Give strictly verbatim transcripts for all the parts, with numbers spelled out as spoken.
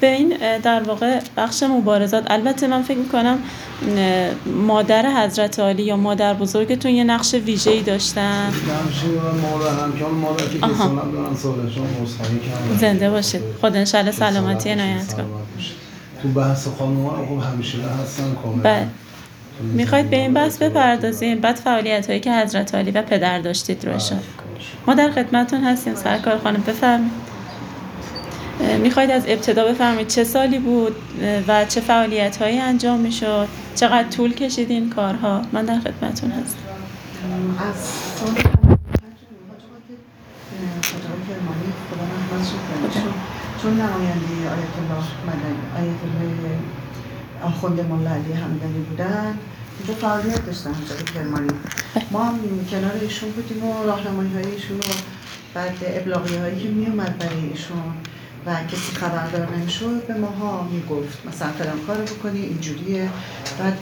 به این در واقع بخش مبارزات، البته من فکر میکنم مادر حضرت عالی یا مادر بزرگتون یه نقش ویژه‌ای داشتن. نقش مادر هم که اون مادر که کسانم دارن سالشون مصحبی کردن. زنده باشید. خدا انشالله سلامتی عنایت کنه. تو بحث خانوما خب همیشه هستن کاملا. بله. میخواید به این بحث بپردازیم، بعد فعالیت‌هایی که حضرت عالی و پدر داشتید رو اشاره کنید. ما در خدمتتون هستیم سرکار خانم، بفرمایید. میخواید از ابتدا بفرمایید چه سالی بود و چه فعالیت‌هایی انجام میشد؟ چقدر طول کشید این کارها؟ من در خدمتتون هستم. از سال خدای کرمانی خدا رحمتش کنه، چون نماینده آیت الله مدنی آیت الله آخوند مولا علی همدانی بودن، اینجا فعالیت داشتن حضرت کرمانی. ما هم کنار ایشون بودیم و راهنمایی‌های ایشون و بعد ابلاغیه‌هایی که میومد برای ایشون و کسی خبردار نمیشد به ماها میگفت مثلا فلان کارو بکنی اینجوریه. بعد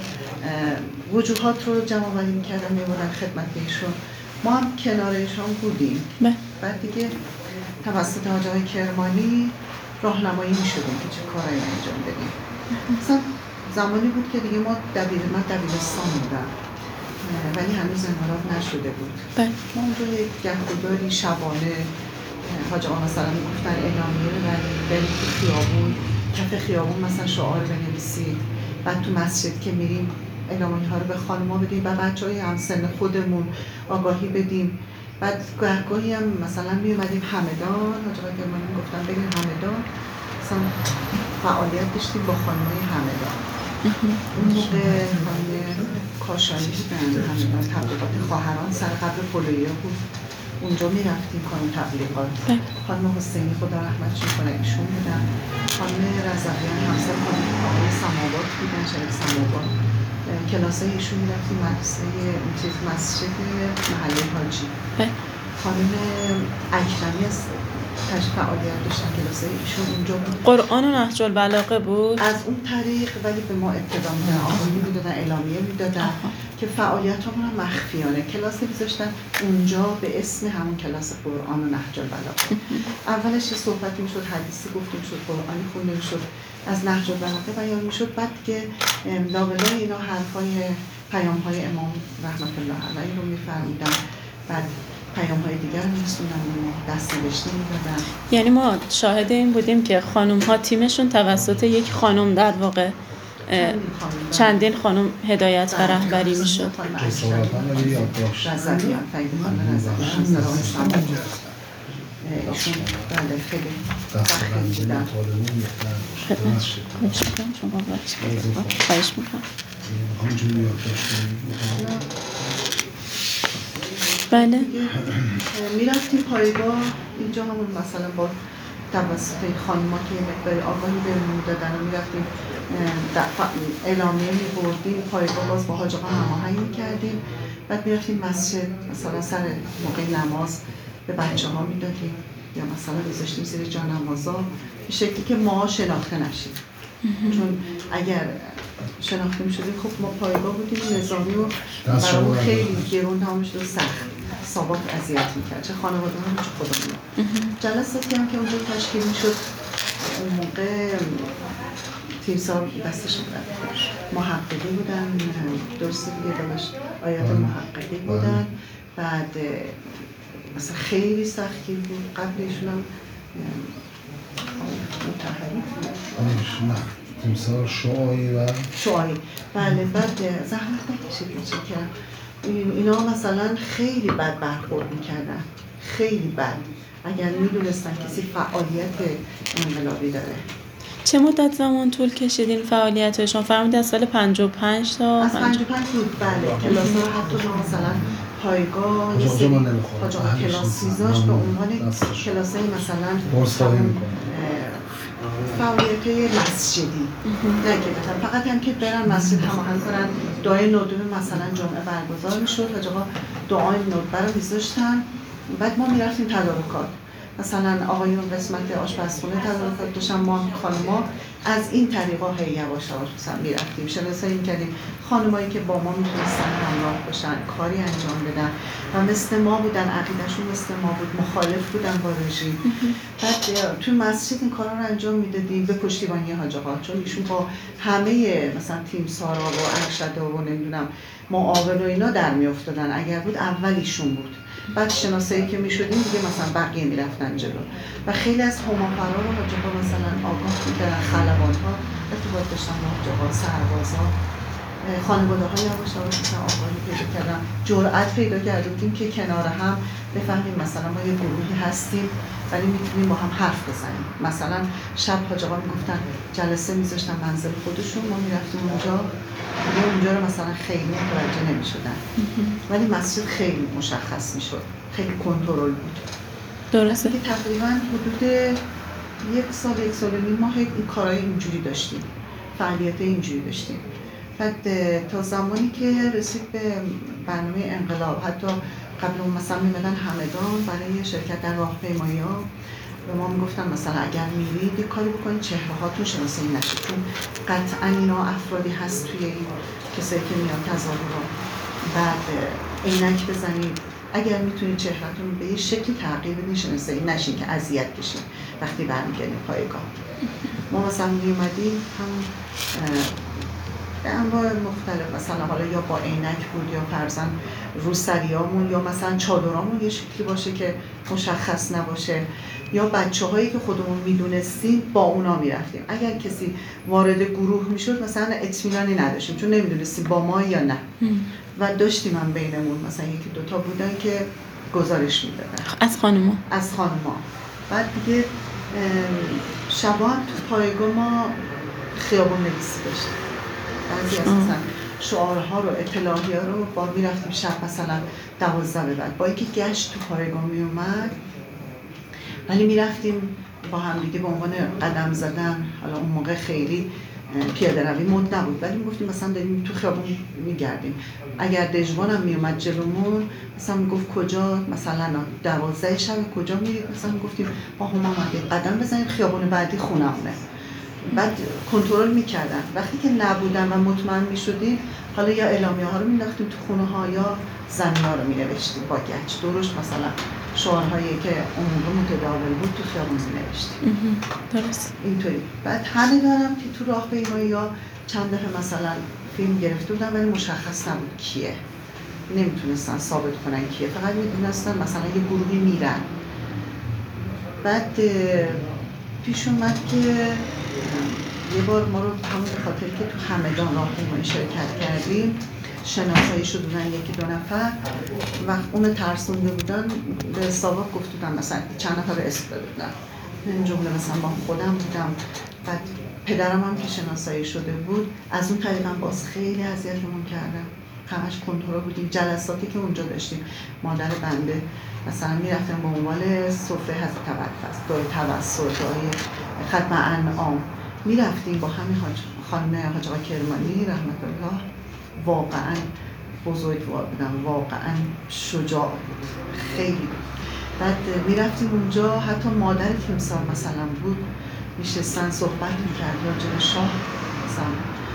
وجوهات رو جمع آوری میکردن میبردن خدمت ایشون، ما هم کنار ایشون بودیم. بعد دیگه توسط حاج آقای کرمانی راهنمایی میشدیم که چه کارایی انجام بدیم. مثلا زمانی بود که دیگه ما دبیر من دبیرستان بودم ولی هنوز امارات نشده بود. ما اونجا یک گهگداری شبانه حاج آقا مثلا میگفتن اعلامیه رو برید تو خیابون، کف خیابون مثلا شعار بنویسید، بعد تو مسجد که میریم اعلامیه ها رو به خانم‌ها بدیم و بچه‌های همسن خودمون آگاهی بدیم. بعد گاهی هم مثلا میومدیم همدان، حاج آقا کرمانی میگفتن بریم همدان، مثلا فعالیت داشتیم با خانم‌های همدان. اون موقع خانم کاشانی بودن، همدان تبلیغات خواهران سر قبر پلویه بود، اونجا میرفتیم کارون تبلیغات. خانم حسینی خدا رحمتشون کنه ایشون بودن، خانم رضویان همسر خانم آقای سماوات بودن، شریف سماوات. کلاسای ایشون میرفتیم مدرسه چیز مسجد محله حاجی. خانم اکرمی از تشریف فعالیت داشتن، کلاسای ایشون اونجا بود. قرآن و نهج البلاغه بود از اون طریق، ولی به ما ابتدا میدادن، آقایی میدادن، اعلامیه میدادن که فعالیت ها رو مخفیانه کلاس میذاشتن اونجا به اسم همون کلاس قرآن و نهج البلاغه. اولش یه صحبتی میشد، حدیثی گفته میشد، قرآنی خونده میشد، از نهج البلاغه بیان میشد، بعد که لابلای اینا حرفای پیام‌های امام رحمت الله علیه رو میفرمودن، بعد پیام‌های دیگر رو می‌رسوندن و دست نوشته می‌دادن. یعنی ما شاهد این بودیم که خانم‌ها تیمشون توسط یک خانم در واقع چندین خانم هدایت و رهبری می‌شد. رضویان فقید خانم رضویان ایشون بله خیلی فخری بودن. خواهش می‌کنم. بله. میرفتیم پایگاه، اینجا همون مثلا با توسط خانم‌ها که یه مقداری آگاهی بهمون میدادن و میرفتیم اعلامیه میبردیم پایگاه، باز با حاج آقا هماهنگ میکردیم، بعد میرفتیم مسجد مثلا سر موقع نماز به بچه ها میدادیم یا مثلا میذاشتیم زیر جانمازا به شکلی که ما شناخته نشیم. چون اگر شناخته میشدیم خب ما پایگاه بودیم نظامی و برامون خیلی گرون هم میشد و سخت سابق اذیت میکرد، چه خانواده هم چه خودمون. جلساتی هم که اونجا تشکیل میشد اون موقع تیمسار دستشون برد محققی بودن، درسته دیگه داشت آیات محققی بودن. بعد مثلا خیلی سختگیر بود، قبلشون هم متحری بود تیمسار شعایی و شعایی بله. بعد زحمت نکشید میشه که اینا مثلا خیلی بد برخورد میکردن، خیلی بد، اگر میدونستن کسی فعالیت انقلابی داره. چه مدت زمان طول کشید این فعالیتشون؟ فرمودید از سال پنجاه و پنج تا از پنجاه و پنج بود بله. کلاس ها حتی مثلا پایگاه یه سری حاج آقا کلاس میذاشت به عنوان کلاس های مثلا فعالیت مسجدی، نه که بتن فقط هم که برن مسجد هماهنگ کنن، دعای ندبه مثلا جمعه برگزار میشد، حاج آقا دعای ندبه رو میذاشتن، بعد ما میرفتیم تدارکات، مثلا آقایون قسمت آشپزخونه تدارکات داشتن، ما خانما از این طریقا هی یواش یواش مثلا میرفتیم شناسایی میکردیم خانمایی که با ما میتونستن همراه باشن، کاری انجام بدن و مثل ما بودن، عقیدهشون مثل ما بود، مخالف بودن با رژیم. بعد تو مسجد این کارا رو انجام میدادیم به پشتیبانی حاج آقا، چون ایشون با همه مثلا تیمسارا و ارشدا و نمیدونم معاون و اینا در میافتادن، اگر بود اول ایشون بود. بعد شناسایی که میشدیم دیگه مثلا بقیه میرفتن جلو و خیلی از هما رو حاج آقا مثلا آگاه میکردن، خلبان‌ها ارتباط داشتن با حاج آقا، سربازا، خانواده های یواش یواش مثلا آگاهی پیدا کردن، جرأت پیدا کرده بودیم که کنار هم بفهمیم مثلا ما یه گروهی هستیم ولی میتونیم با هم حرف بزنیم. مثلا شب حاج آقا میگفتن جلسه میذاشتن منزل خودشون، ما میرفتیم اونجا دیگه اونجا رو مثلا خیلی متوجه نمیشدن ولی مسجد خیلی مشخص میشد، خیلی کنترل بود. درسته. تقریبا حدود یک سال یک سال و نیم ما این کارهای اینجوری داشتیم، فعالیت اینجوری داشتیم. بعد تا زمانی که رسید به برنامه انقلاب، حتی قبل اون مثلا میمدن همدان برای شرکت در راهپیمایی‌ها به ما میگفتن مثلا اگر میرید یه کاری بکنید چهره هاتون شناسایی نشه، چون قطعا اینا افرادی هست توی این کسایی که میان تظاهرات. بعد عینک بزنید، اگر میتونید چهرهتون به یه شکلی تغییر بدین شناسایی نشین که اذیت کشین وقتی برمیگردیم پایگاه. ما مثلا میومدیم هم به انواع مختلف، مثلا حالا یا با عینک بود یا فرضاً روسریامون یا مثلا چادرامون یه شکلی باشه که مشخص نباشه، یا بچه هایی که خودمون میدونستیم با اونا میرفتیم. اگر کسی وارد گروه میشد مثلا اطمینانی نداشتیم چون نمیدونستیم با ما یا نه و داشتیم هم بینمون مثلا یکی دوتا بودن که گزارش میدادن از خانوما از خانوما. بعد دیگه شبا هم تو پایگاه ما خیابون نویسی داشتیم، بعضی از مثلا شعارها رو اطلاعیه رو با میرفتیم شب مثلا دوازده به بعد با اینکه گشت تو پایگاه میومد ولی میرفتیم با هم دیگه به عنوان قدم زدن. حالا اون موقع خیلی پیاده روی مد نبود ولی میگفتیم مثلا داریم تو خیابون میگردیم، اگر دژوانم میومد جلومون مثلا میگفت کجا، مثلا دوازده شب کجا میرید، مثلا میگفتیم با هم اومدیم قدم بزنید خیابون بعدی خونمونه. بعد کنترل میکردن. وقتی که نبودن و مطمئن میشدیم حالا یا اعلامیه ها رو مینداختیم تو خونه ها یا زمین ها رو مینوشتیم با گچ درشت، مثلا شعارهایی که اون موقع متداول بود تو خیابون مینوشتیم. درست. اینطوری. بعد همه دارم که تو راهپیمایی ها چند دفعه مثلا فیلم گرفته بودن ولی مشخص نبود کیه، نمیتونستن ثابت کنن کیه، فقط میدونستن مثلا یه گروهی میرن. بعد پیش اومد که یه بار ما رو همون خاطر که تو همدان راهپیمایی شرکت کردیم شناسایی شده بودن یکی دو نفر و اون ترسونده بودن به ساواک گفت بودن مثلا چند نفر اسم داده بودن، این جمله مثلا با خودم بودم. بعد پدرم هم که شناسایی شده بود از اون طریق هم باز خیلی اذیتمون کردن، همش کنترل بودیم. جلساتی که اونجا داشتیم مادر بنده مثلا میرفتن به عنوان سفره حضرت توسط دعای توسط دعای ختم انعام میرفتیم با همین خانم حاج آقا کرمانی رحمت الله، واقعا بزرگوار بودن، واقعا شجاع بود، خیلی بود. بعد میرفتیم اونجا حتی مادر تیمسار مثلا بود میشستن صحبت میکرد راجع به شاه، مثلا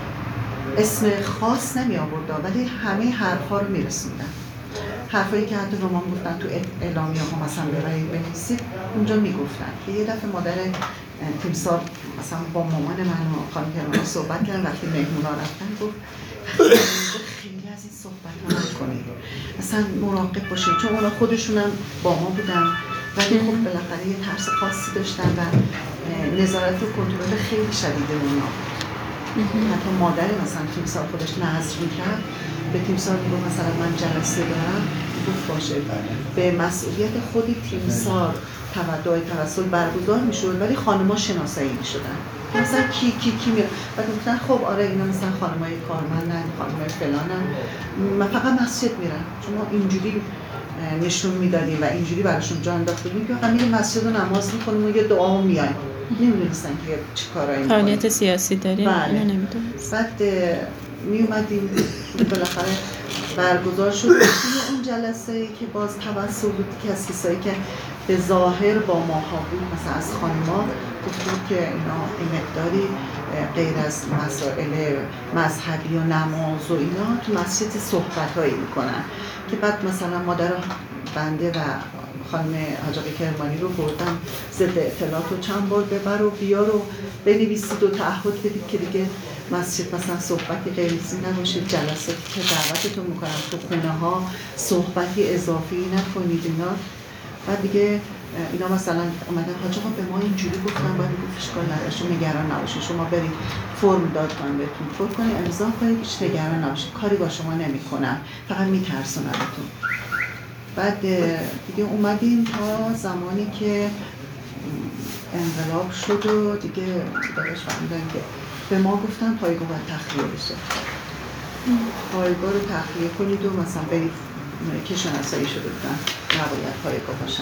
اسم خاص نمی آورد ولی همه حرفا رو میرسوندن، حرفایی که حتی به ما گفتن تو اعلامیه ها مثلا ببرید بنویسید اونجا میگفتن. که یه دفعه مادر تیمسار مثلا با مامان من و خانم کرمانی صحبت کردن وقتی مهمونا رفتن، گفت خیلی از این صحبت ها نکنید، مثلا مراقب باشید، چون اونا خودشون هم با ما بودن ولی خب بالاخره یه ترس خاصی داشتن و نظارت و کنترل خیلی شدید اونا. حتی مادر مثلا تیمسار خودش نظر میکرد به تیمسار میگفت مثلا من جلسه دارم، گفت باشه، به مسئولیت خودی تیمسار دعای توسل برگزار میشد ولی خانم‌ها شناسایی میشدن مثلا کی کی کی میاد بعد گفتن خب آره اینا مثلا خانمای کارمندن، خانمای فلانن، من فقط مسجد میرن، چون ما اینجوری نشون میدادیم و اینجوری براشون جا انداخته بودیم که فقط میریم مسجد و نماز میخونیم و یه دعا میایم، نمیدونستن که چه کارایی میکنیم. فعالیت سیاسی داریم بله. اینو نمیدونست. بعد میومدیم بالاخره برگزار شد اون جلسه که باز توسل بود که از کسایی که به ظاهر با ماها بود مثلا از خانم‌ها گفته بود که اینا این مقداری غیر از مسائل مذهبی و نماز و اینا تو مسجد صحبت‌هایی میکنن که بعد مثلا مادر بنده و خانم حاج آقای کرمانی رو بردم ضد اطلاعات رو چند بار ببر و بیار و بنویسید و تعهد بدید که دیگه مسجد مثلا صحبتی غیرزی نباشه، جلساتی که دعوتتون میکنم تو خونه ها صحبتی اضافی نکنید اینا. بعد دیگه اینا مثلا اومدن حاج آقا به ما اینجوری گفتن، باید گفت اشکال نداره شما نگران نباشید، شما برید فرم داد من بهتون پر کنید امضا کنید، هیچ نگران نباشید، کاری با شما نمیکنن، فقط میترسوننتون. بعد دیگه اومدیم تا زمانی که انقلاب شد و دیگه دارش فهمیدن که به ما گفتن پایگاه باید تخلیه بشه، پایگاه رو تخلیه کنید و مثلا برید که شناسایی شده بودن نباید پایگاه باشن.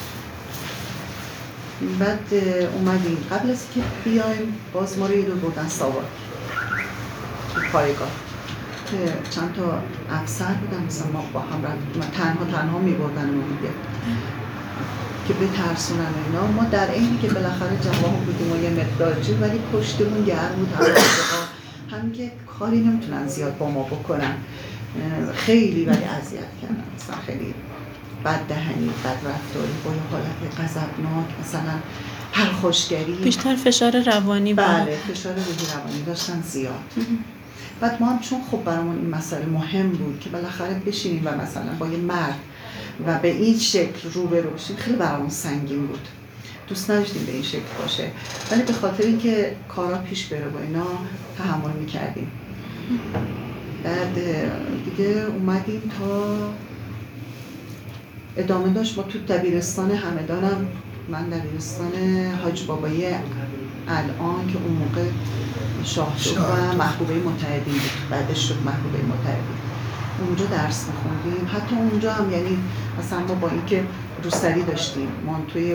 بعد اومدیم قبل از که بیایم باز ما رو یه دور بردن ساواک تو پایگاه که چند تا افسر بودن مثلا ما با هم رفت تنها تنها می بردن ما دیگه که بترسونن اینا. ما در اینی که بالاخره جواب بودیم و یه مقدار چیز ولی پشتمون گرم بود، همین که کاری نمیتونن زیاد با ما بکنن، خیلی ولی اذیت کردن، مثلا خیلی بد دهنی، بد رفتاری، با یه حالت غضبناک، مثلا پرخاشگری، بیشتر فشار روانی بود. بله فشار روحی روانی داشتن زیاد. بعد ما هم چون خب برامون این مسئله مهم بود که بالاخره بشینیم و مثلا با یه مرد و به این شکل روبرو بشیم، خیلی برامون سنگین بود، دوست نداشتیم به این شکل باشه، ولی به خاطر اینکه کارا پیش بره با اینا تحمل میکردیم. بعد دیگه اومدیم تا ادامه داشت. ما تو دبیرستان همدانم، من دبیرستان حاج بابایی الان که اون موقع شاهدو و محبوبه متحدین بود، بعدش شد محبوبه متحدین، اونجا درس میخوندیم. حتی اونجا هم یعنی مثلا ما با اینکه روسری داشتیم، مانتوی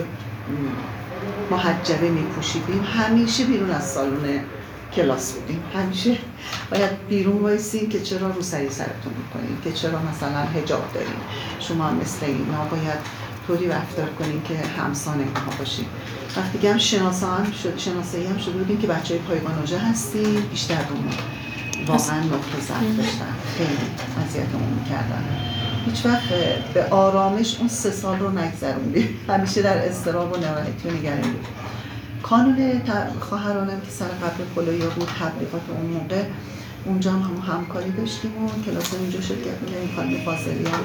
محجبه میپوشیدیم، همیشه بیرون از سالن کلاس بودیم، همیشه باید بیرون وایسیم که چرا روسری سرتون میکنیم، که چرا مثلا حجاب داریم، شما هم مثل اینا باید طوری رفتار کنیم که همسان اینها باشیم. وقتی که هم شناسا هم شد، شناسایی هم شده بودیم که بچه های پایگاه نوژه هستیم، بیشتر دومون واقعا نقطه ضعف داشتن، خیلی اذیتمون میکردن. هیچ وقت به آرامش اون سه سال رو نگذروندیم، همیشه در اضطراب و ناراحتی و نگرانی بود. کانون خواهرانم که سر قبل کلویا بود، تبلیغات اون موقع، اونجا هم هم همکاری داشتیم و کلاس اونجا شرکت می‌کردیم. خانم فاضلیان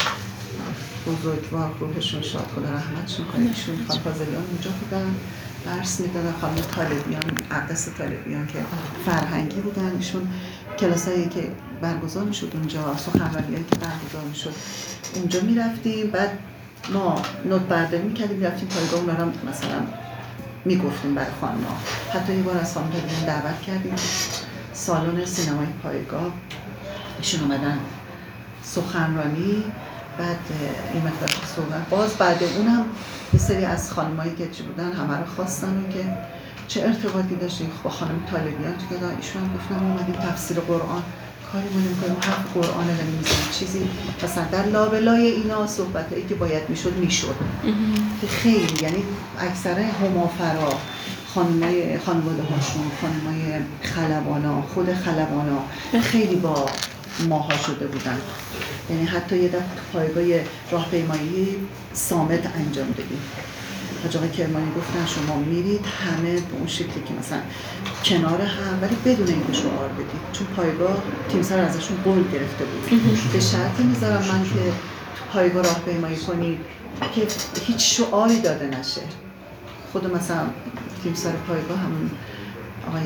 بزرگوار روحشون شاد، خدا رحمتشون کنه، ایشون خانم فاضلیان اونجا بودن درس میدادن. خانم طالبیان، اقدس طالبیان که فرهنگی بودن، ایشون کلاسایی که برگزار میشد اونجا، سخنرانیایی که برگزار میشد اونجا میرفتیم. بعد ما نوت برداری میکردیم، میرفتیم پایگاه، اونا رو مثلا میگفتیم برای خانم‌ها. حتی یه بار از خانم طالبیان دعوت کردیم سالن سینمای پایگاه، ایشون اومدن سخنرانی، بعد این مقدار صحبت. باز بعد اونم یه سری از خانمایی که چی بودن همه رو خواستن و که چه ارتباطی داشتیم با خانم طالبیان، تو که ایشون هم گفتن اومدیم تفسیر قرآن کاری مونیم کنیم، حرف قرآن رو میزنیم، چیزی مثلا در لابلای اینا صحبتایی که باید میشد میشد که خیلی یعنی اکثر همافرا خانمای خانواده هاشون، خانمای خلبانا، خود خلبانا خیلی با ماها شده بودن. یعنی حتی یه دفعه پایگاه راهپیمایی صامت انجام دادیم. حاج آقای کرمانی گفتن شما میرید همه به اون شکلی که مثلا کنار هم، ولی بدون اینکه شعار بدید، چون پایگاه تیمسار ازشون قول گرفته بود به شرطی میذارم من که تو پایگاه راهپیمایی کنید که هیچ شعاری داده نشه. خود مثلا تیمسار پایگاه همون آقای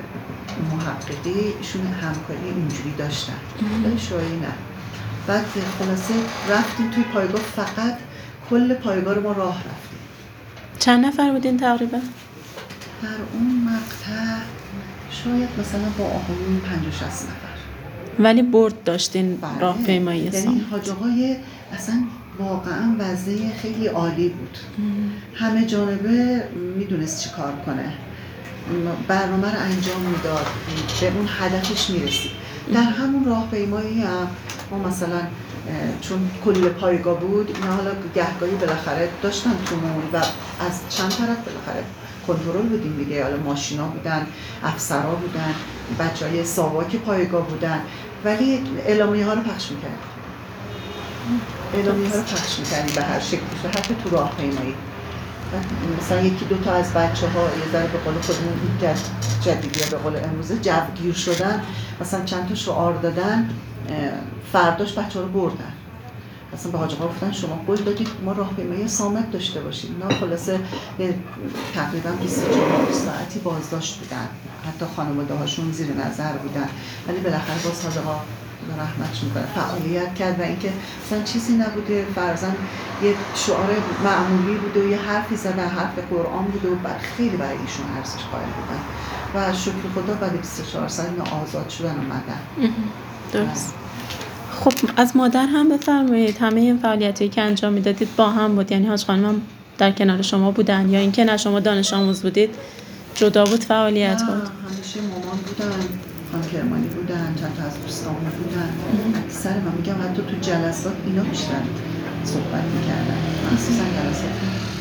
محققی ایشون همکاری اینجوری داشتن ولی شعاری نه. بعد خلاصه رفتیم توی پایگاه، فقط کل پایگاه رو ما راه رفتیم. چند نفر بودین تقریبا؟ در اون مقطع شاید مثلا با آقایون پنجاه شصت نفر. ولی برد داشتین راهپیمایی. یعنی حاج آقای اصلا واقعا وضعیه خیلی عالی بود. ام. همه جانبه میدونست چی کار کنه، برنامه رو انجام میداد، به اون هدفش میرسید. در همون راهپیمایی هم ما مثلا چون کل پایگاه بود، اینا حالا گهگاهی بالاخره داشتن تومون و از چند طرف بالاخره کنترل بودیم دیگه، حالا ماشینا بودن، افسرها بودن، بچهای ساواک پایگاه بودن، ولی اعلامیه ها رو پخش میکردیم. اعلامیه ها رو پخش میکردیم به هر شکلی، حتی تو راهپیمایی. مثلا یکی دو تا از بچه ها یه ذره به قول خودمون جد جدیدی یا به قول امروزه جوگیر شدن، مثلا چند تا شعار دادن، فرداش بچه ها رو بردن. اصلا به حاج آقا گفتن شما قول دادید ما راهپیمایی صامت داشته باشیم. نه خلاصه تقریبا بیست و چهار ساعتی بازداشت بودن، حتی خانواده هاشون زیر نظر بودن، ولی بالاخره باز حاج آقا رحمتش میکنه فعالیت کرد و اینکه مثلا چیزی نبوده، فرضاً یه شعار معمولی بوده و یه حرفی زدن، حرف قرآن بوده و بعد خیلی برای ایشون ارزش قائل بودن و شکر خدا بعد بیست و چهار سال آزاد شدن اومدن. درست. خب از مادر هم بفرمایید، همه این فعالیتایی که انجام میدادید با هم بود؟ یعنی حاج خانم هم در کنار شما بودن یا اینکه نه شما دانش آموز بودید جدا بود فعالیت ها؟ همیشه مامان بودن، خانم کرمانی بودن، چند تا از دوستان بودن. اکثر من میگم حتی تو جلسات اینا بیشتر صحبت میکردن، مخصوصا جلسات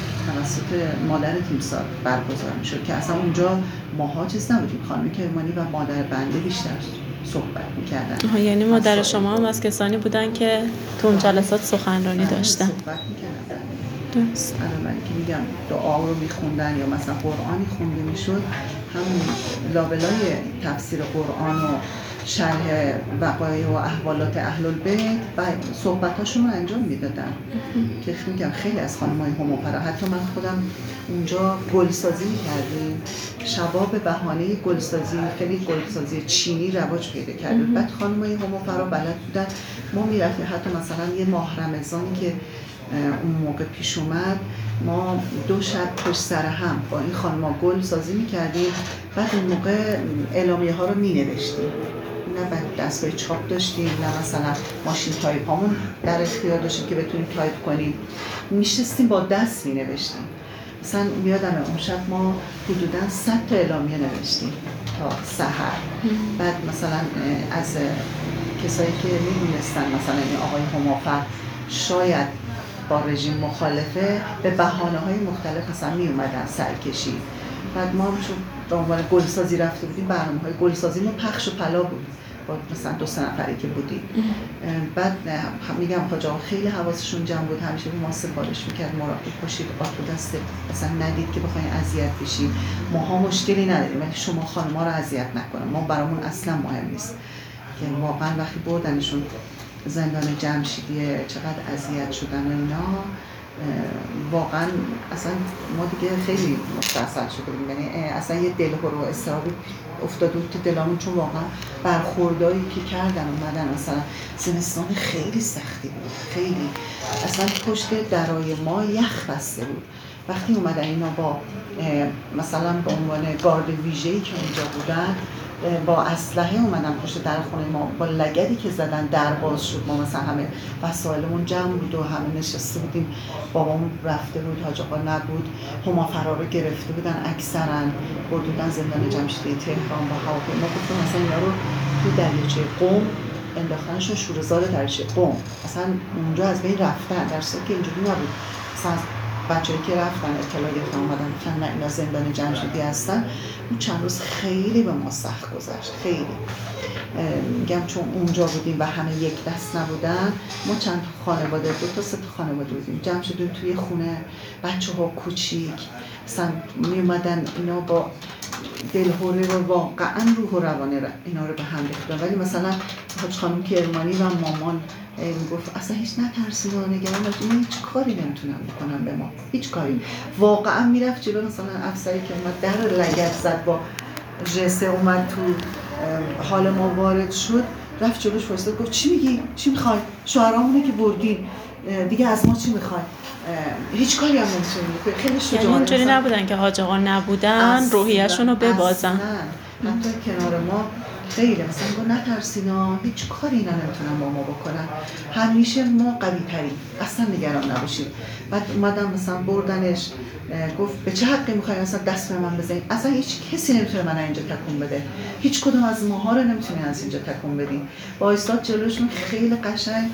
توسط مادر تیمسار برگزار میشد که اصلا اونجا ماها چیز نبودیم، خانم کرمانی و مادر بنده بیشتر صحبت میکردن. یعنی مادر شما هم از کسانی بودن که تو اون جلسات سخنرانی داشتن؟ صحبت میکردن. درست. الان که میگم دعا رو میخوندن یا مثلا قرآنی خونده میشد، همون لابلای تفسیر قرآن و شرح وقایع و احوالات اهل البیت و صحبتاشون رو انجام میدادن که میگم خیلی از خانم‌های هموپرا، حتی من خودم اونجا گلسازی میکردیم، شبا به بهانه گلسازی، خیلی گلسازی چینی رواج پیدا کرد. بعد خانم‌های هموپرا بلد بودن، ما میرفتیم حتی مثلا یه ماه رمضانی که اون موقع پیش اومد، ما دو شب پشت سر هم با این خانم‌ها گل سازی می‌کردیم. بعد اون موقع اعلامیه ها رو می‌نوشتیم، نه بعد دستگاه چاپ داشتیم، نه مثلا ماشین تایپ هامون در اختیار داشتیم که بتونیم تایپ کنیم، میشستیم با دست می‌نوشتیم. مثلا یادمه اون شب ما حدوداً صد تا اعلامیه نوشتیم تا سحر. بعد مثلا از کسایی که می‌دونستن مثلا این آقای همافر شاید با رژیم مخالفه، به بهانه‌های مختلف مثلا می اومدن سرکشی. بعد ما هم چون به عنوان گلسازی رفته بودیم، برنامه‌های گلسازی ما پخش و پلا بود با مثلا دو سه نفری که بودیم. بعد میگم حاج آقا خیلی حواسشون جمع بود، همیشه به ما سفارش میکرد مراقب باشید، آتو دست مثلا ندید که بخواین اذیت بشید، ماها مشکلی نداریم ولی شما خانم‌ها رو اذیت نکنید، ما برامون اصلا مهم نیست. که واقعا وقتی بردنشون زندان جمشیدی چقدر اذیت شدن و اینا، واقعا اصلا ما دیگه خیلی مستاصل شده بودیم، یعنی اصلا یه دلهره و استرابی افتاده بود تو دلمون، چون واقعا برخوردایی که کردن اومدن، مثلا زمستان خیلی سختی بود، خیلی اصلا پشت درای ما یخ بسته بود. وقتی اومدن اینا با مثلا به عنوان گارد ویژه‌ای که اونجا بودن با اسلحه اومدن پشت در خونه ما، با لگدی که زدن در باز شد، ما مثلا همه وسایلمون جمع بود و همه نشسته بودیم، بابامون رفته بود، حاج آقا نبود، همافرا رو گرفته بودن، اکثرا بردودن زندان جمشیدی تهران با هواپیما. گفتم مثلا اینا رو تو دریاچه قم انداختنشون، شوره‌زار دریاچه قم، اصلا اونجا از بین رفتن، در صورتی که اینجوری نبود. مثلا بچه‌ای که رفتن اطلاع گرفتن اومدن گفتن نه اینا زندان جمشیدی هستن. اون چند روز خیلی به ما سخت گذشت، خیلی میگم چون اونجا بودیم و همه یک دست نبودن، ما چند خانواده، دو تا سه تا خانواده بودیم، جمع شدیم توی خونه، بچه‌ها کوچیک مثلا می اومدن اینا با دلهوره و واقعا روح و روان اینا رو به هم ریختن. ولی مثلا حاج خانم کرمانی و مامان میگفت اصلا هیچ نترسید و نگران نباشید، من هیچ کاری نمیتونم بکنم به ما، هیچ کاری. واقعا میرفت جلو، مثلا افسری که اومد در لگد زد با جسه اومد تو حال ما وارد شد، رفت جلوش وایساد گفت چی میگی؟ چی میخوای؟ شوهرامونه که بردین دیگه از ما چی میخوای؟ هیچ کاری هم نمیتونی. خیلی شجاعانه. یعنی اینجوری نبودن که حاج آقا نبودن روحیه‌شون رو ببازن. حتی کنار ما خیلی مثلا گفت نترسینا، هیچ کاری اینا نمیتونن با ما بکنن، همیشه ما قوی تریم، اصلا نگران نباشید. بعد اومدم مثلا بردنش، گفت به چه حقی میخوای مثلا دست به من بزنید؟ اصلا هیچ کسی نمیتونه من اینجا تکون بده، هیچ کدوم از ماها رو نمیتونین از اینجا تکون بدین. با ایستاد جلوشون خیلی قشنگ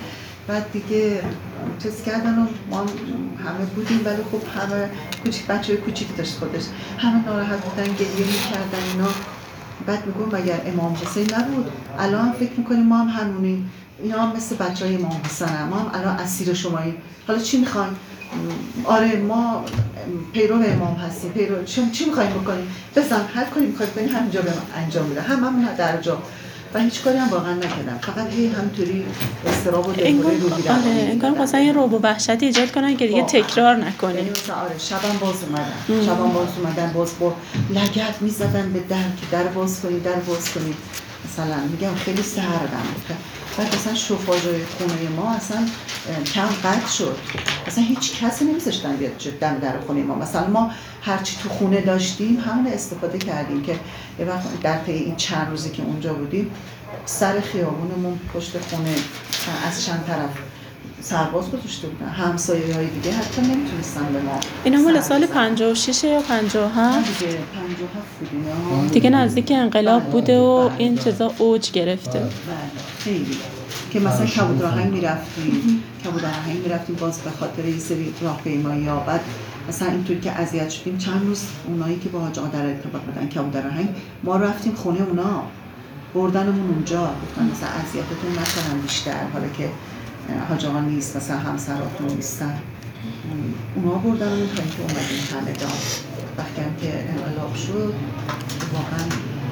بعد دیگه چیز کردن و ما همه بودیم، ولی خب همه کوچیک بچه کوچیک داشت خودش، همه ناراحت بودن، گریه میکردن اینا. بعد میگم مگر امام حسین نبود؟ الان فکر میکنیم ما هم همونیم، اینا هم مثل بچه های امام حسین هم، ما هم الان اسیر شماییم، حالا چی میخوایم؟ آره ما پیرو امام هستیم، پیرو چی, چی میخوایم بکنیم؟ بزن هر کاری میخوایم بکنیم همینجا به انجام میده، هم هم در جا. و هیچ کاری هم واقعا نکردم، فقط هی همینطوری استراب و دلهوره رو دیدم. آره انگار مثلا یه رعب و وحشتی ایجاد کنن که دیگه تکرار نکنیم. یعنی مثلا آره شبم باز اومدن، شبم باز اومدن باز با لگد میزدن به در که در باز کنید، در باز کنید. مثلا میگم خیلی سردم بود. بعد مثلا شوفاژهای خونه ما اصلا کم قطع شد، اصلا هیچ کسی نمیذاشتن بیاد دم در خونه ما. مثلا ما هرچی تو خونه داشتیم همون استفاده کردیم که یه وقت در طی این چند روزی که اونجا بودیم سر خیابونمون پشت خونه از چند طرف سرباز گذاشته بودن، همسایه‌های دیگه حتی نمیتونستن به ما. اینا مال سال پنجاه و شش یا پنجاه و هفت دیگه پنجاه و هفت بودیم دیگه، نزدیک انقلاب بوده و این چیزا اوج گرفته. بله خیلی که مثلا کبود راهنگ میرفتیم، کبود راهنگ میرفتیم باز به خاطر یه سری راهپیمایی‌ها. بعد مثلا اینطوری که اذیت شدیم چند روز اونایی که با حاج آقا در ارتباط بودن کبود راهنگ، ما رفتیم خونه اونا، بردنمون اونجا، گفتن مثلا اذیتتون نکنن بیشتر، حالا که حاج آقا نیست، مثلا همسراتون نیستن، اونا بردنمون تا اینکه اومدیم همدان. وقتی هم که انقلاب شد واقعا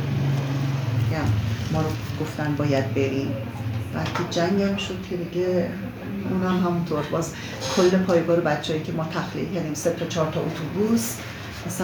ما رو گفتن باید بریم. بعد که جنگ هم شد که دیگه اونم همونطور باز کل پایگاه رو بچه‌ای که ما تخلیه کردیم سه تا چهار تا اتوبوس مثلا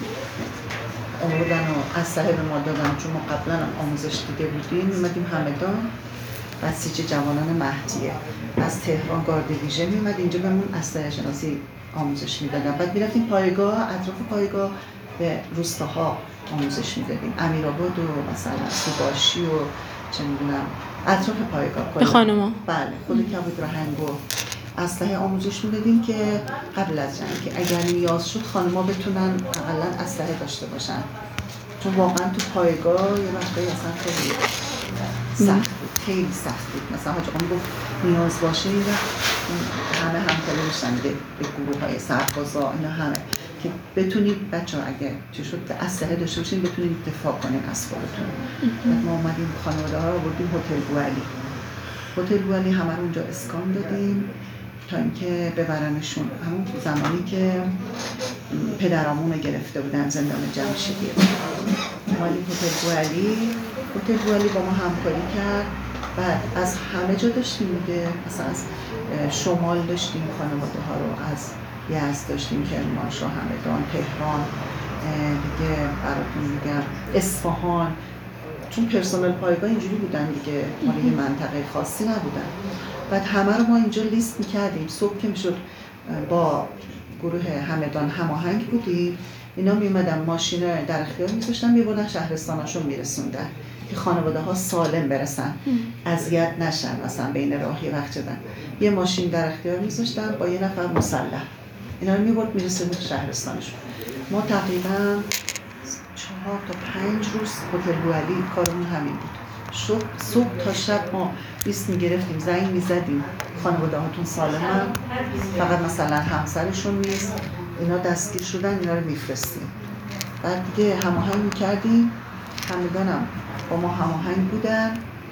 آوردن و اسلحه به ما دادن، چون ما قبلا هم آموزش دیده بودیم. میمدیم همدان، بسیج جوانان مهدیه از تهران گارد ویژه میومد اینجا بهمون اسلحه شناسی آموزش میدادن. بعد میرفتیم پایگاه، اطراف پایگاه به روستاها آموزش میدادیم، امیرآباد و مثلا سوباشی و چه میدونم اطراف پایگاه به خانوما. بله خود کبود راهنگ و اسلحه آموزش میدادیم که قبل از جنگ که اگر نیاز شد خانوما بتونن اقلا اسلحه داشته باشن، چون واقعا تو پایگاه یه وقتایی اصلا خیلی سخت بود، خیلی سخت بود. مثلا حاج آقا میگفت نیاز باشه یه وقت همه همکاری میشن به گروه های سربازا اینا همه که بتونید بچه ها اگه چه شد اسلحه داشته باشین بتونید دفاع کنین از خودتون. ما اومدیم خانواده ها رو بردیم هتل بوالی، هتل بوالی همه رو اونجا اسکان دادیم تا اینکه ببرنشون. همون زمانی که پدرامون رو گرفته بودن زندان جمشیدی، مالی هتل بوالی هتل بوالی با ما همکاری کرد. بعد از همه جا داشتیم دیگه، مثلا از شمال داشتیم خانواده ها رو، از یزد داشتیم، کرمانشاه، همدان، تهران، دیگه براتون میگم اصفهان، چون پرسنل پایگاه اینجوری بودن دیگه، مال یه منطقه خاصی نبودن. بعد همه رو ما اینجا لیست میکردیم. صبح که میشد با گروه همدان هماهنگ بودیم، اینا میومدن ماشین در اختیار میذاشتن میبردن شهرستاناشون میرسوندن که خانواده ها سالم برسن، اذیت نشن، مثلا بین راهی وقت شدن یه ماشین در اختیار میذاشتن با یه نفر مسلح، اینا رو میبرد میرسوند شهرستانشون. ما تقریبا چهار تا پنج روز هتل بوالی کارمون همین بود. صبح صبح تا شب ما لیست میگرفتیم، زنگ میزدیم خانواده هاتون سالمن، فقط مثلا همسرشون نیست، اینا دستگیر شدن، اینا رو میفرستیم. بعد دیگه هماهنگ میکردیم، همدانم با ما هماهنگ بودن.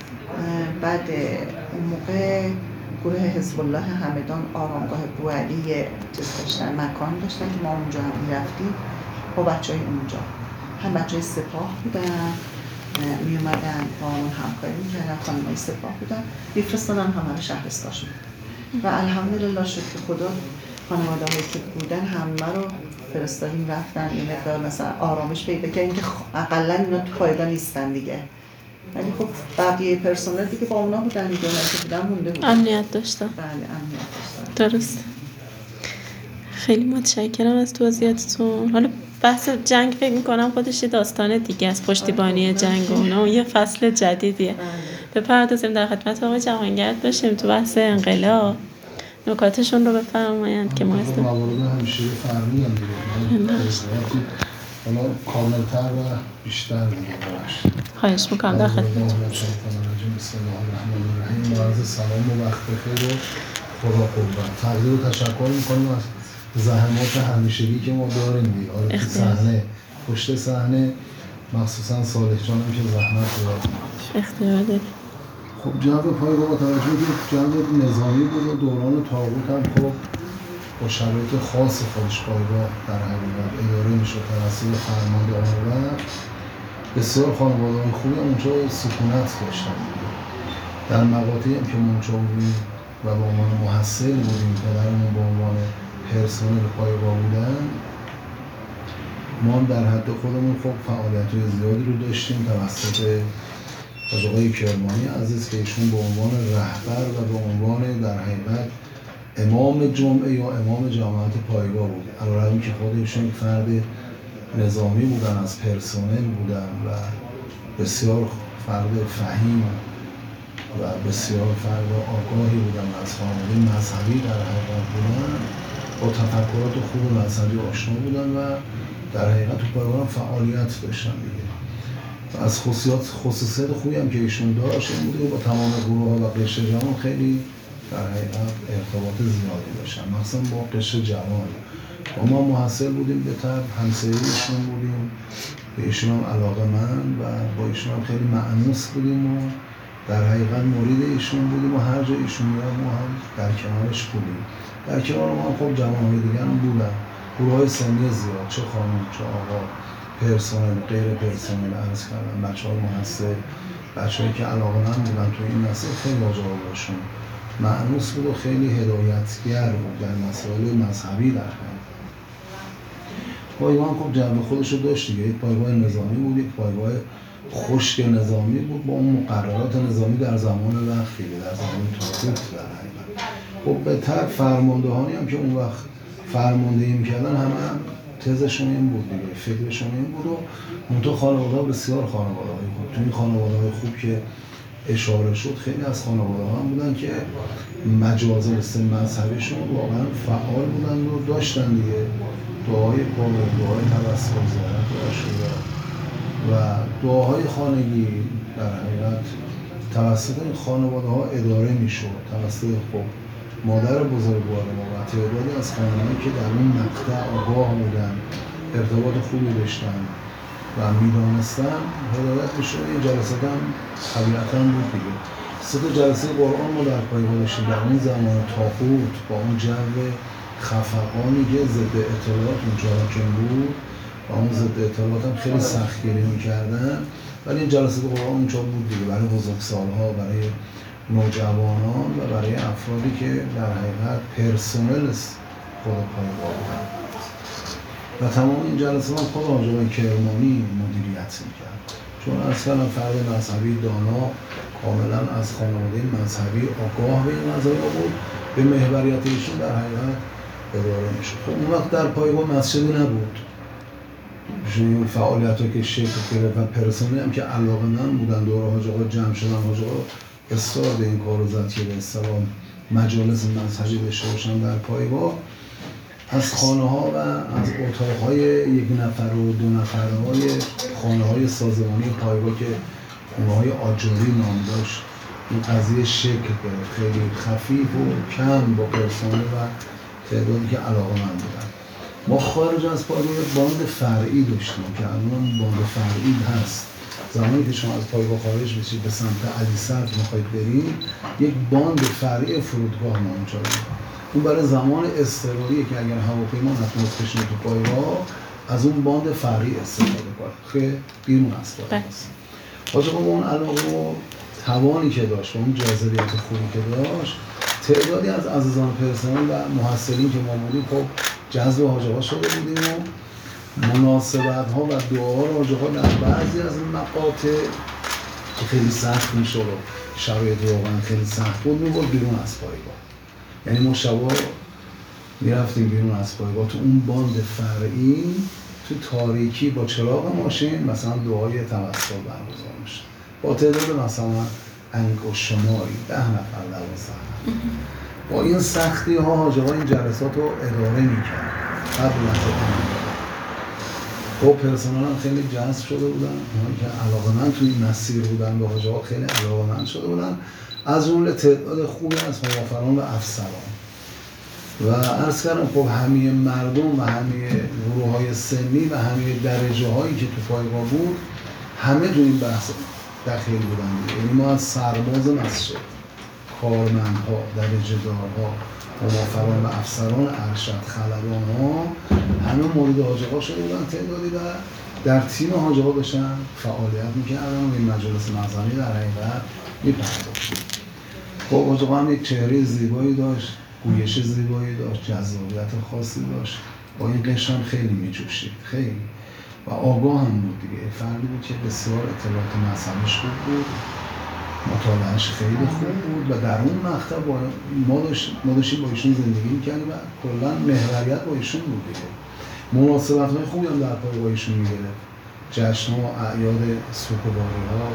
بعد اون موقع گروه حزب الله همدان آرامگاه بوالی چیز داشتن، مکان داشتن که ما اونجا هم میرفتیم با بچه های اونجا، هم بچه های سپاه بودن می اومدن با اون همکاری میکردن، خانم های سپاه بودن میفرستادن همه رو شهرستانشون. و الحمدلله شکر خدا خانواده هایی که بودن همه رو فرستادیم رفتن، این مقدار مثلا آرامش پیدا کردیم که اقلا اینا تو پایگاه نیستن دیگه، ولی خب بقیه پرسنل دیگه با اونا بودن دیگه، اونا که بودن مونده بودن، امنیت داشتن. بله امنیت داشتن. درست. خیلی متشکرم از توضیحاتتون. حالا بحث جنگ فکر میکنم خودش یه داستان دیگه از پشتیبانی جنگ و اونا، یه فصل جدیدیه. بپردازیم در خدمت آقای جهانگرد باشیم تو بحث انقلاب، نکاتشون رو بفرمایند که ما موارد همیشه فرمی هم دیگه حالا کاملتر و بیشتر دیگه براش خواهش میکنم در خدمت. بسم الله الرحمن الرحیم. عرض سلام و وقت بخیر و خدا قوت. تقدیر و تشکر میکنیم از زحمات همیشگی که ما داریم دیگه. آره تو صحنه پشت صحنه مخصوصا صالح جان هم که زحمت داره. اختیار داری. خب جو پایگاه با توجه به جو نظامی بود و دوران طاغوت هم خب با شرایط خاص خودش پایگاه در حقیقت اداره میشد توسط فرماندهان و بسیار خانواده‌های خوبی اونجا سکونت داشتن. در مقاطعی هم که ما اونجا بودیم و به عنوان محصل بودیم، پدرمون به عنوان پرسنل پایگاه بودن، ما در حد خودمون خب فعالیت‌های زیادی رو داشتیم توسط حاج آقای کرمانی عزیز که ایشون به عنوان رهبر و به عنوان در حقیقت امام جمعه یا امام جماعت پایگاه بود. علیرغم که خودشون فرد نظامی بودن، از پرسنل بودن و بسیار فرد فهیم و بسیار فرد آگاهی بودن، از خانواده مذهبی در حقیقت بودن، با تفکرات خوب مذهبی آشنا بودن و در حقیقت تو پایگاه فعالیت داشتن دیگه. از خصوصیات خصوصیت خوبی هم که ایشون داشت این بود با تمام گروه ها و قشر جوان خیلی در حقیقت ارتباط زیادی داشتن، مثلا با قشر جوان. و ما محصل بودیم، به طب همسایه ایشون بودیم، به ایشون هم علاقه‌مند و با ایشون هم خیلی مأنوس بودیم و در حقیقت مرید ایشون بودیم و هر جا ایشون میرم ما هم در کنارش بودیم. در کنار ما هم خب جوان‌های دیگه هم بودن، گروه‌های سنی زیاد، چه خانم چه آقا، پرسنل غیر پرسنل عرض کردن، بچه‌های محصل، بچه‌هایی که علاقه‌مند بودن تو این مسئله خیلی واجبه باشون مأنوس بود و خیلی هدایتگر بود در مسائل مذهبی. در حقیقت پایگاه هم خب جنبه خودش رو داشت دیگه، یک پایگاه نظامی بود، یک پایگاه خشک نظامی بود با اون مقررات نظامی در زمان وقت دیگه، در زمان طاغوت. در حقیقت خب به طب فرماندهانی هم که اون وقت فرماندهی میکردن همه هم تزشون این بود دیگه، فکرشون این بود و اون تو خانواده ها بسیار خانواده های خوب. تو این خانواده های خوب که اشاره شد خیلی از خانواده ها هم بودن که مجالس مذهبیشون واقعا فعال بودن و داشتن دیگه، دعای پای، دعای توسل، زیارت عاشورا و دعاهای خانگی در حقیقت توسط این خانواده ها اداره میشد، توسط خب مادر بزرگوار ما و تعدادی از خانم‌هایی که در اون مقطع آگاه بودن، ارتباط خوبی داشتن و میدانستن هدایت میشد. این جلسات هم طبیعتاً بود دیگه. سه تا جلسه قرآن ما در پایگاه داشتیم در اون زمان طاغوت با اون جو خفقانی که ضد اطلاعات اونجا حاکم بود و اون ضد اطلاعات هم خیلی سختگیری میکردن، ولی این جلسات قرآن اونجا بود دیگه برای بزرگسال‌ها، برای نوجوانان و برای افرادی که در حقیقت پرسنل خود پایگاه بودن. و تمام این جلسات هم خود حاج آقای کرمانی مدیریت میکرد، چون اصلا فرد مذهبی دانا، کاملا از خانواده مذهبی آگاه به این قضایا بود، به محوریت ایشون در حقیقت اداره میشد. خب اون وقت در پایگاه مسجدی نبود، این فعالیت ها که شکل گرفت و پرسنلی هم که علاقه‌مند بودن دور حاج آقا جمع شدن، حاج آقا اصرار به این کار رو زد که به اصطلاح مجالس مذهبی داشته باشن در پایگاه. از خانه ها و از اتاق های یک نفر و دو نفره های خانه های سازمانی پایگاه که اونهای آجوری نام داشت، این قضیه شکل گرفت، خیلی خفیف و کم با پرسنل و تعدادی که علاقه‌مند بودن. ما خارج از پایگاه باند فرعی داشتیم که الان باند فرعی هست. زمانی که شما از پایگاه خارج بشید به سمت علی صدر میخواید برید، یک باند فرعی فرودگاه ما اونجا داریم. اون برای زمان اضطراریه که اگر هواپیما نتونست بشینه تو پایگاه، از اون باند فرعی استفاده کنه که بیرون از پایگاه است. حاج آقا با اون علاقه و توانی که داشت و اون جاذبیت خوبی که داشت، تعدادی از عزیزان پرسنل و محصلین که ما بودیم خب جذب حاج آقا شده بودیم و مناسبت ها و دعاها رو حاج آقا در بعضی از این مقاطع که خیلی سخت میشد و شرایط واقعا خیلی سخت بود میبرد بیرون از پایگاه. یعنی ما شبا میرفتیم بیرون از پایگاه تو اون باند فرعی، تو تاریکی با چراغ ماشین مثلا دعای توسل برگزار میشه با تعداد مثلا انگشت شماری ده نفر دوازده نفر. با این سختی ها حاج آقا این جلسات رو اداره میکرد قبل از خب پرسنل هم خیلی جذب شده بودن، اونایی که علاقه‌مند توی این مسیر بودن به حاج آقا خیلی علاقه‌مند شده بودن، از جمله تعداد خوبی از موافران و افسران. و عرض کردم خب همه مردم و همه گروه‌های سنی و همه درجه‌هایی که تو پایگاه بود همه تو این بحث دخیل بودن. یعنی ما از سرباز مسجد، کارمندها، درجه‌دارها، موافران و افسران ارشد، خلبان‌ها همه مورد حاج آقا شده بودن تعدادی و در تیم حاج آقا داشتن فعالیت می‌کردن و این مجلس نظامی در حقیقت می‌پرداختن. خب حاج آقا هم یک چهره زیبایی داشت، گویش زیبایی داشت، جذابیت خاصی داشت، با این قشر هم خیلی می‌جوشید، خیلی و آگاه هم بود دیگه. فردی بود که بسیار اطلاعات مذهبیش خوب بود، مطالعهش خیلی خوب بود و در اون مقطع با ما داشت ما داشتیم با ایشون زندگی می‌کردیم و کلاً محوریت با ایشون بود دیگه. مناسبت‌های خوبی هم در پای با ایشون می‌گرفت، جشن‌ها و اعیاد سوگواری‌ها،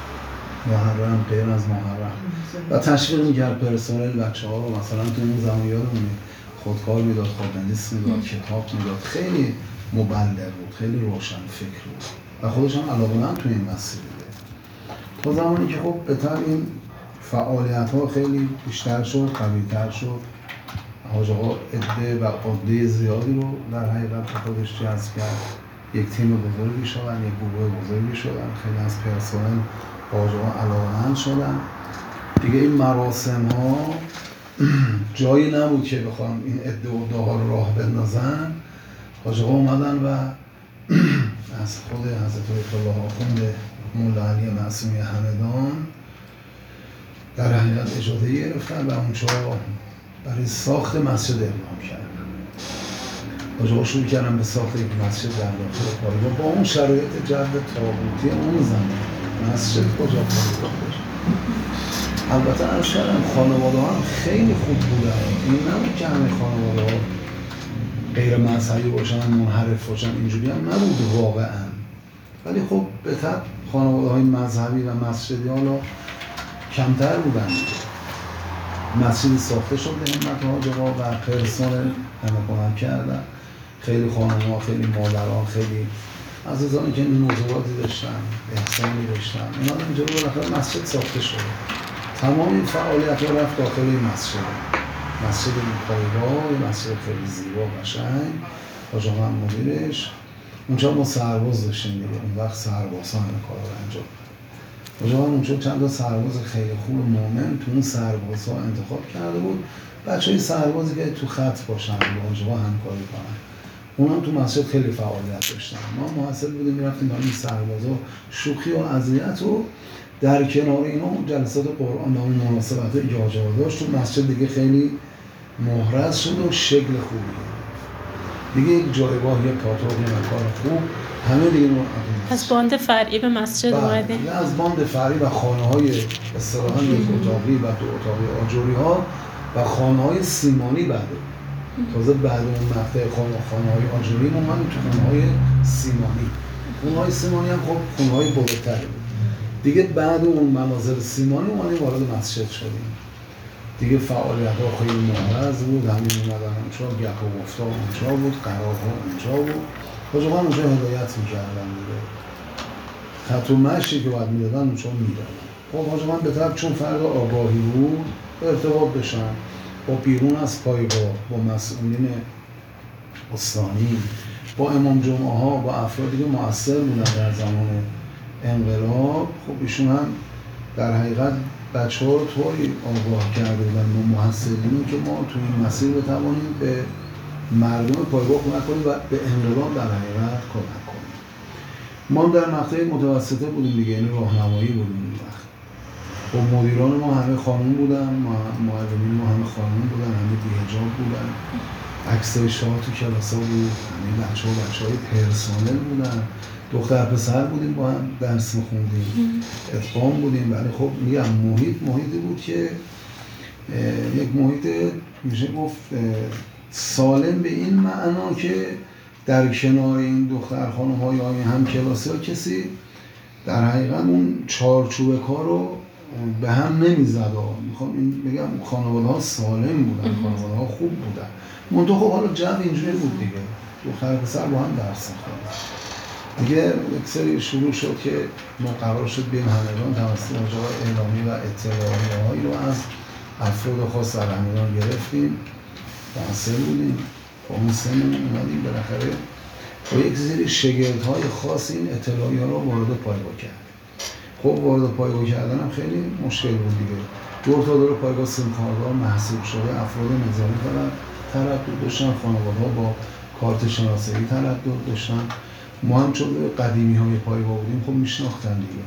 محرم، غیر از محرم و تشویق می‌کرد پرسنل بچه‌ها رو. مثلا تو اون زمان یادمونه خودکار میداد، خودنویس میداد، کتاب میداد، خیلی مبلغ بود، خیلی روشن فکر بود و خودش هم علاقه‌مند تو این مسیر بوده. تا زمانی که خب بهتر این فعالیت‌ها خیلی بیشتر شد، قوی‌تر شد، حاج آقا عده و عده زیادی رو در حقیقت به خودش جذب کرد، یک تیم بزرگی شدن، یک گروه بزرگی شدن، خیلی از پرسنل با حاج آقا علاقه‌مند شدن دیگه. این مراسم‌ها جایی نبود که بخوام این عده و عده‌ها رو راه بندازن. حاج آقا اومدن و از خود حضرت آیت الله آخوند مولا علی معصومی همدان در حقیقت اجازه گرفتن و اونجا برای ساخت مسجد اعلام کردن. حاج آقا شروع کردن به ساخت یک مسجد در داخل پایگاه با اون شرایط جو طاغوتی اون زمان. مسجد کجا پایگاه داشت؟ البته عرض کردم خانواده هم خیلی خوب بودن، این نبود که همه خانواده ها غیر مذهبی باشن، منحرف باشن، اینجوری هم نبود واقعا. ولی خب به طب خانواده های مذهبی و مسجدی حالا کمتر بودن. مسجد ساخته شد به همت حاج آقا و پرسنل همه کمک کردن. خیلی خانم‌ها، خیلی مادرها، خیلی عزیزانی که نوزادی داشتن، احسانی داشتن، اینا اینجوری بالاخره مسجد ساخته شد. تمام این فعالیت‌ها رفت داخل این مسجد. مسجد پایگاه، مسجد خیلی زیبا و قشنگ. حاج آقا هم مدیرش. اونجا ما سرباز داشتیم دیگه. اون وقت سربازها همه کارا رو انجام دادن. حاج آقا اونجا چند تا سرباز خیلی خوب و مؤمن تو اون سربازها انتخاب کرده بود. بچه‌های سربازی که تو خط باشن، با حاج آقا همکاری کنن. اونها تو مسجد خیلی فعالیت داشتن. ما محصل بودیم میرفتیم با این سربازا شوخی و اذیت و در کنار اینا جلسات قرآن و اون مناسبت‌هایی که حاج آقا داشت تو مسجد دیگه خیلی محرز شد و شکل خوبی دیگه. یک جایگاه، یک پاتوق، یک مکان خوب، همه دیگه ما از باند فرعی به مسجد اومدیم. از باند فرعی و خانه‌های اصطلاحاً یک اتاقی و دو اتاقی آجوری‌ها و خانه‌های سیمانی بعد. تازه بعد اون مقطع خانه خانه‌های آجوری ما اومدیم تو خانه‌های سیمانی. خانه‌های سیمانی هم خب خانه‌های بزرگتری بود. دیگه بعد اون منازل سیمانی اومدیم وارد مسجد شدیم. دیگه فعالیت‌ها خیلی محرز بود، همین اومدن اونجا، گپ و گفتار اونجا بود، قرارها اونجا بود. حاج آقا اونجا هدایت می‌کردن دیگه. خط و مشی که باید می‌دادن اونجا می‌دادن. خب حاج آقا به طرف چون فرد آگاهی بود، ارتباط بشن با بیرون از پایگاه، با مسئولین استانی، با امام جمعه‌ها، با افرادی که مؤثر بودن در زمان انقلاب. خب ایشون هم در حقیقت بچه‌ها رو طوری آگاه کرده بودن ما محصلینی که ما تو این مسیر بتوانیم به مردم پایگاه کمک کنیم و به انقلاب در حقیقت کمک کنیم. ما در مقطع متوسطه بودیم دیگه، یعنی راهنمایی بودیم اون وقت. خب مدیران ما همه خانم بودن، معلمین ما همه خانم بودن، همه بی‌حجاب بودن. عکسای شاه تو کلاس‌ها بود، همه بچه‌ها بچه‌های پرسنل بودن. دختر پسر بودیم با هم درس می‌خوندیم، اتقان بودیم. ولی خب میگم محیط محیطی بود که یک محیط میشه گفت سالم به این معنا که در کنار این دختر خانم‌ها یا این همکلاسی‌ها کسی در حقیقت اون چارچوب کار رو به هم نمی‌زد. میخوام این بگم خانواده‌ها سالم بودن، خانواده‌ها خوب بودن. منتها خب حالا جو اینجوری بود دیگه، دختر پسر با هم درس می‌خوندن. دیگه یک سری شروع شد که ما قرار شد بیم همدان توسط مجاب اعلامی و اطلاعیه هایی رو از افراد خاص در همدان گرفتیم. موثر بودیم، با اون سنمون اومدیم بالاخره با یک سری شگردهای خاص این اطلاعیه ها رو وارد پایگاه کرد. خب وارد پایگاه کردن هم خیلی مشکل بود دیگه. دور تا دور پایگاه سیمکاردار محسوب شده افراد نظامی فقط تردد داشتن، خانواده‌ها با کارت شناسایی تردد داشتن. ما هم چون قدیمی های پایگاه بودیم خب میشناختن دیگه.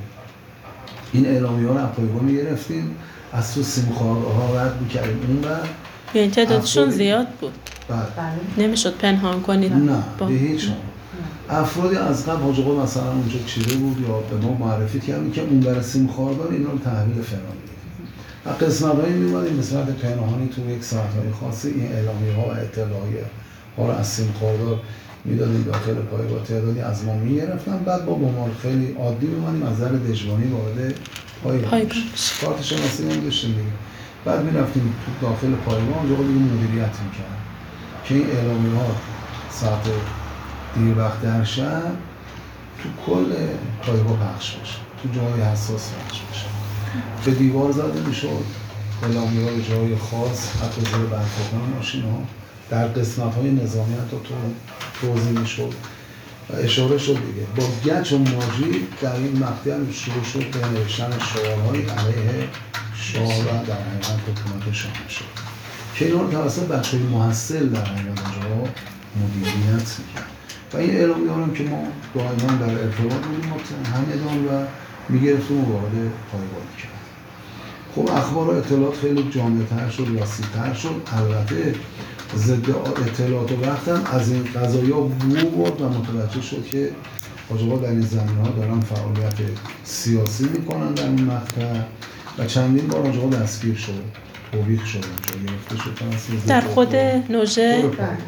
این اعلامیه ها رو از پایگاه میگرفتیم، از تو سیمکاردها رد میکردیم اون و یعنی تعدادشون زیاد بود. بله. نمیشد پنهان کنید؟ نه با... به هیچ عنوان. افرادی از قبل حاج آقا مثلا اونجا چیده بود یا به ما معرفی کردن که اون در سیمکاردار اینا رو تحویل فلان میدیم و قسمت‌هایی می‌اومدیم به صورت پنهانی تو یک ساعت‌های خاصی این اعلامیه‌ها و اطلاعیه ها رو از سیمکاردار میدادیم داخل پایگاه، تعدادی از ما میگرفتن، بعد با بمال خیلی عادی می‌اومدیم از نظر دژبانی وارد پایگاه کارت شناسی هم داشتیم دیگه. بعد می‌رفتیم تو داخل پایگاه اونجا دیگه مدیریت می‌کردیم که این اعلامیه‌ها ساعت دیر وقت در شب تو کل پایگاه پخش بشه، تو جای حساس پخش بشه. به دیوار زده میشد اعلامیه‌ها به جای خاص، حتی زیر برف‌کن ماشین‌ها در قسمت‌های نظامی حتی تو توضیح میشد و اشاره شد دیگه. با گچ و ماژی در این مقطع هم شروع شد به نوشتن شعارهایی علیه شاه و در حقیقت حکومت شاه شد که اینا رو توسط بچه‌های محصل در حقیقت اونجا مدیریت می‌کرد. و این اعلامیه هم که ما دائما در ارتباط بودیم همدان و میگرفتیم و وارد پایگاه می‌کردیم. خب اخبار و اطلاعات خیلی جامع‌تر شد، وسیع‌تر شد. البته ضد اطلاعات و وقت هم از این قضایا بو برد و متوجه شد که حاج آقا در این زمینه‌ها دارن فعالیت سیاسی میکنن در این مقطع و چندین بار حاج آقا دستگیر شد، توبیخ شد، اونجا گرفته شد. در خود نوژه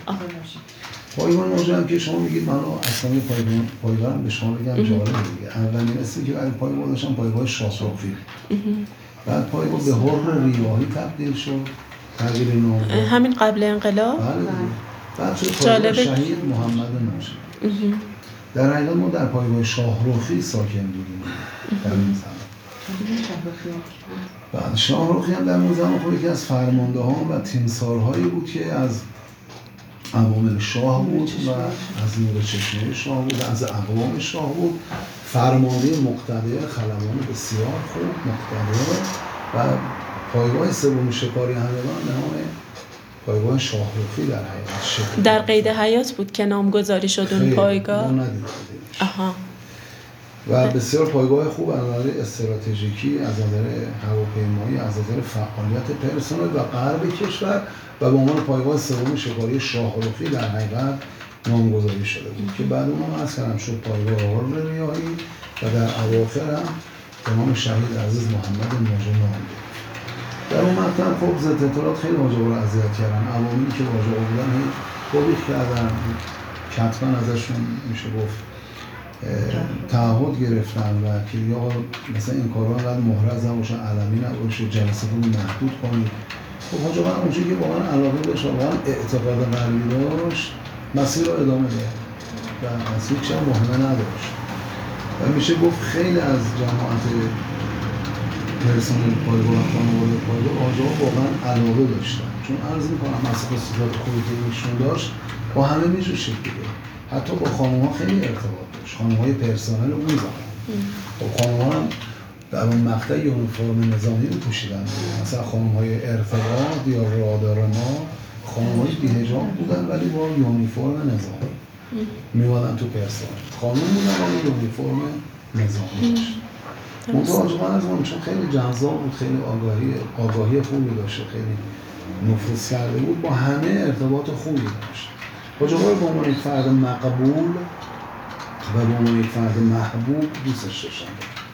پایگاه نوژه هم که شما میگید من اسامی پایگاه پایگاه هم به شما بگم جالب دیگه. اولین اسمی که برای پایگاه داشتم پایگاه شاهرخی، بعد پایگاه به حر ریاحی تبدیل شد، تغییر نام همین قبل انقلاب. بله. بعد شد پایگاه شهید محمد نوژه. در حقیقت ما در پایگاه شاهرخی ساکن بودیم در این زمان. بعد شاهرخی هم در اون زمان خود یکی از فرماندهان و تیمسارهایی بود که از عوامل شاه بود و از نور چشمه شاه بود و از اقوام شاه بود. فرمانده مقتدر، خلبان بسیار خوب مقتدر و پایگاه سوم شکاری همدان به نام پایگاه شاهرخی در حقیقت شکل در قید حیات بود که نامگذاری شد اون پایگاه. آها. و بسیار پایگاه خوب از نظر استراتژیکی، از نظر هواپیمایی، از نظر فعالیت پرسنل و غرب کشور و به عنوان پایگاه سوم شکاری شاهرخی در حقیقت نامگذاری شده بود که بعد اونم از کردم شد پایگاه حر ریاحی و در اواخر هم به نام شهید عزیز محمد نوژه نام گرفت. در اون مقطع خب ضد اطلاعات خیلی حاج آقا رو اذیت کردن. عواملی که حاج آقا بودن هی توبیخ کردن، کتبا ازشون میشه گفت تعهد گرفتن و که یا مثلا این کارها انقدر محرز نباشن، علمی نباشه، جلساتون محدود کنید. خب حاج آقا اونجایی که واقعا علاقه داشت، واقعا اعتقاد قلبی داشت، مسیر رو ادامه داد و مسیر چه مهمه نداشت و میشه گفت خیلی از جماعت پرسنل پایگاه و خانواده پایگاه حاج آقا واقعا علاقه داشتن، چون عرض میکنم از خصوصیات خوبی که ایشون داشت با همه میجوشید دیگه. حتی با خانم‌ها خیلی ارتباط داشت، خانم‌های پرسنل اون زمان. خب خانم‌ها هم در اون مقطع یونیفرم نظامی رو پوشیدن، مثلا خانم‌های ارتباط یا رادار ما خانم‌های بی‌حجاب بودن ولی با یونیفرم نظامی میومدن تو پرسنل. خانم بودن ولی یونیفرم نظامی داشت. متوجه از اون چون خیلی جذاب بود، خیلی آگاهی آگاهی خوبی داشت، خیلی نفوذ کرده بود، با همه ارتباط خوبی داشت. حاج آقا به عنوان یک فرد مقبول و به عنوان یک فرد محبوب دوستش داشتن.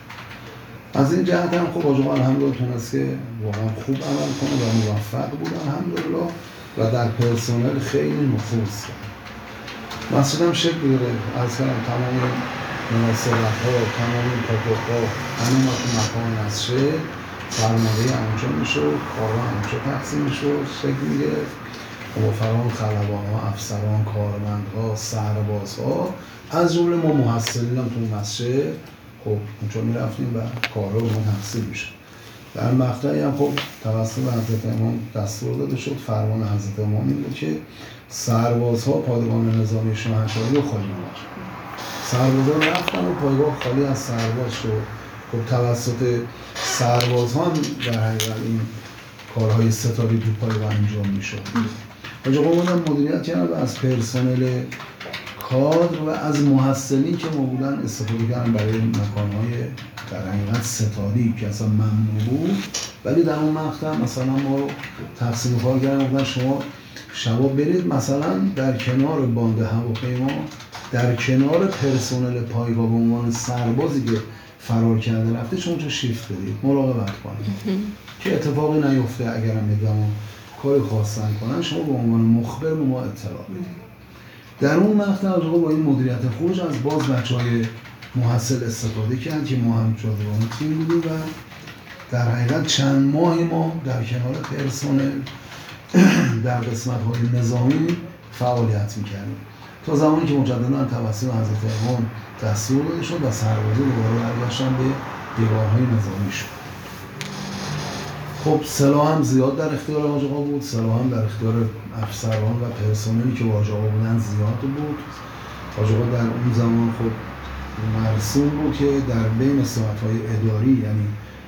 از این جهت هم خب حاج آقا الحمدلله تونست که واقعا خوب عمل کنه و موفق بود الحمدلله و در پرسنل خیلی نفوذ کرد. مسجد هم شکل گرفت، از کردم تمام مناسبت‌ها، تمام پاتوق‌ها همین مکان از شکل فرمانده اونجا میشد، کارها اونجا تقسیم میشد، شکل میگرفت موفران، خلبان‌ها، افسران، کارمندها، سربازها، از جمله ما محصلین هم تو مسجد خب اونجا میرفتیم و کارها رو تحصیل میشه. در مقطعی هم خب توسط حضرت امام دستور داده شد، فرمان حضرت امام این بود که سربازها پادگان نظامی شاهنشاهی رو خالی نکنند. سربازها رفتن و پایگاه خالی از سرباز شد. خب توسط سربازها هم در حقیقت این کارهای ستاری تو پایگاه انجام میشد. حاج آقا بودن مدیریت کردن و از پرسنل کادر و از محصلین که ما بودن استفاده کردن برای مکانهای در حقیقت ستاری که اصلا ممنوع بود، ولی در اون مقطع مثلا ما رو تقسیم کار کردن. بودن شما شبا برید مثلا در کنار باند هواپیما، در کنار پرسنل پایگاه به عنوان سربازی که فرار کرده رفته شما تو شیفت بدید، مراقبت کنید که اتفاقی نیفته. اگر هم ادامه کاری خواستن کنن شما به عنوان مخبر به ما اطلاع بدید. در اون مقطع آقا با این مدیریت خروج از باز بچهای محصل استفاده کرد که ما هم جزو تیم بودیم و در حقیقت چند ماه ما در کنار پرسنل در قسمت‌های نظامی فعالیت می‌کردیم تا زمانی که مجدداً توسط حضرت امام دستور داده شد و سربازا دوباره برگشتن به دیوارهای نظامی شد. خب سلاح هم زیاد در اختیار حاج آقا بود، سلاح هم در اختیار افسران و پرسنلی که با حاج آقا بودن زیاد بود. حاج آقا در اون زمان خب مرسوم بود که در بین ساعت‌های اداری، یعنی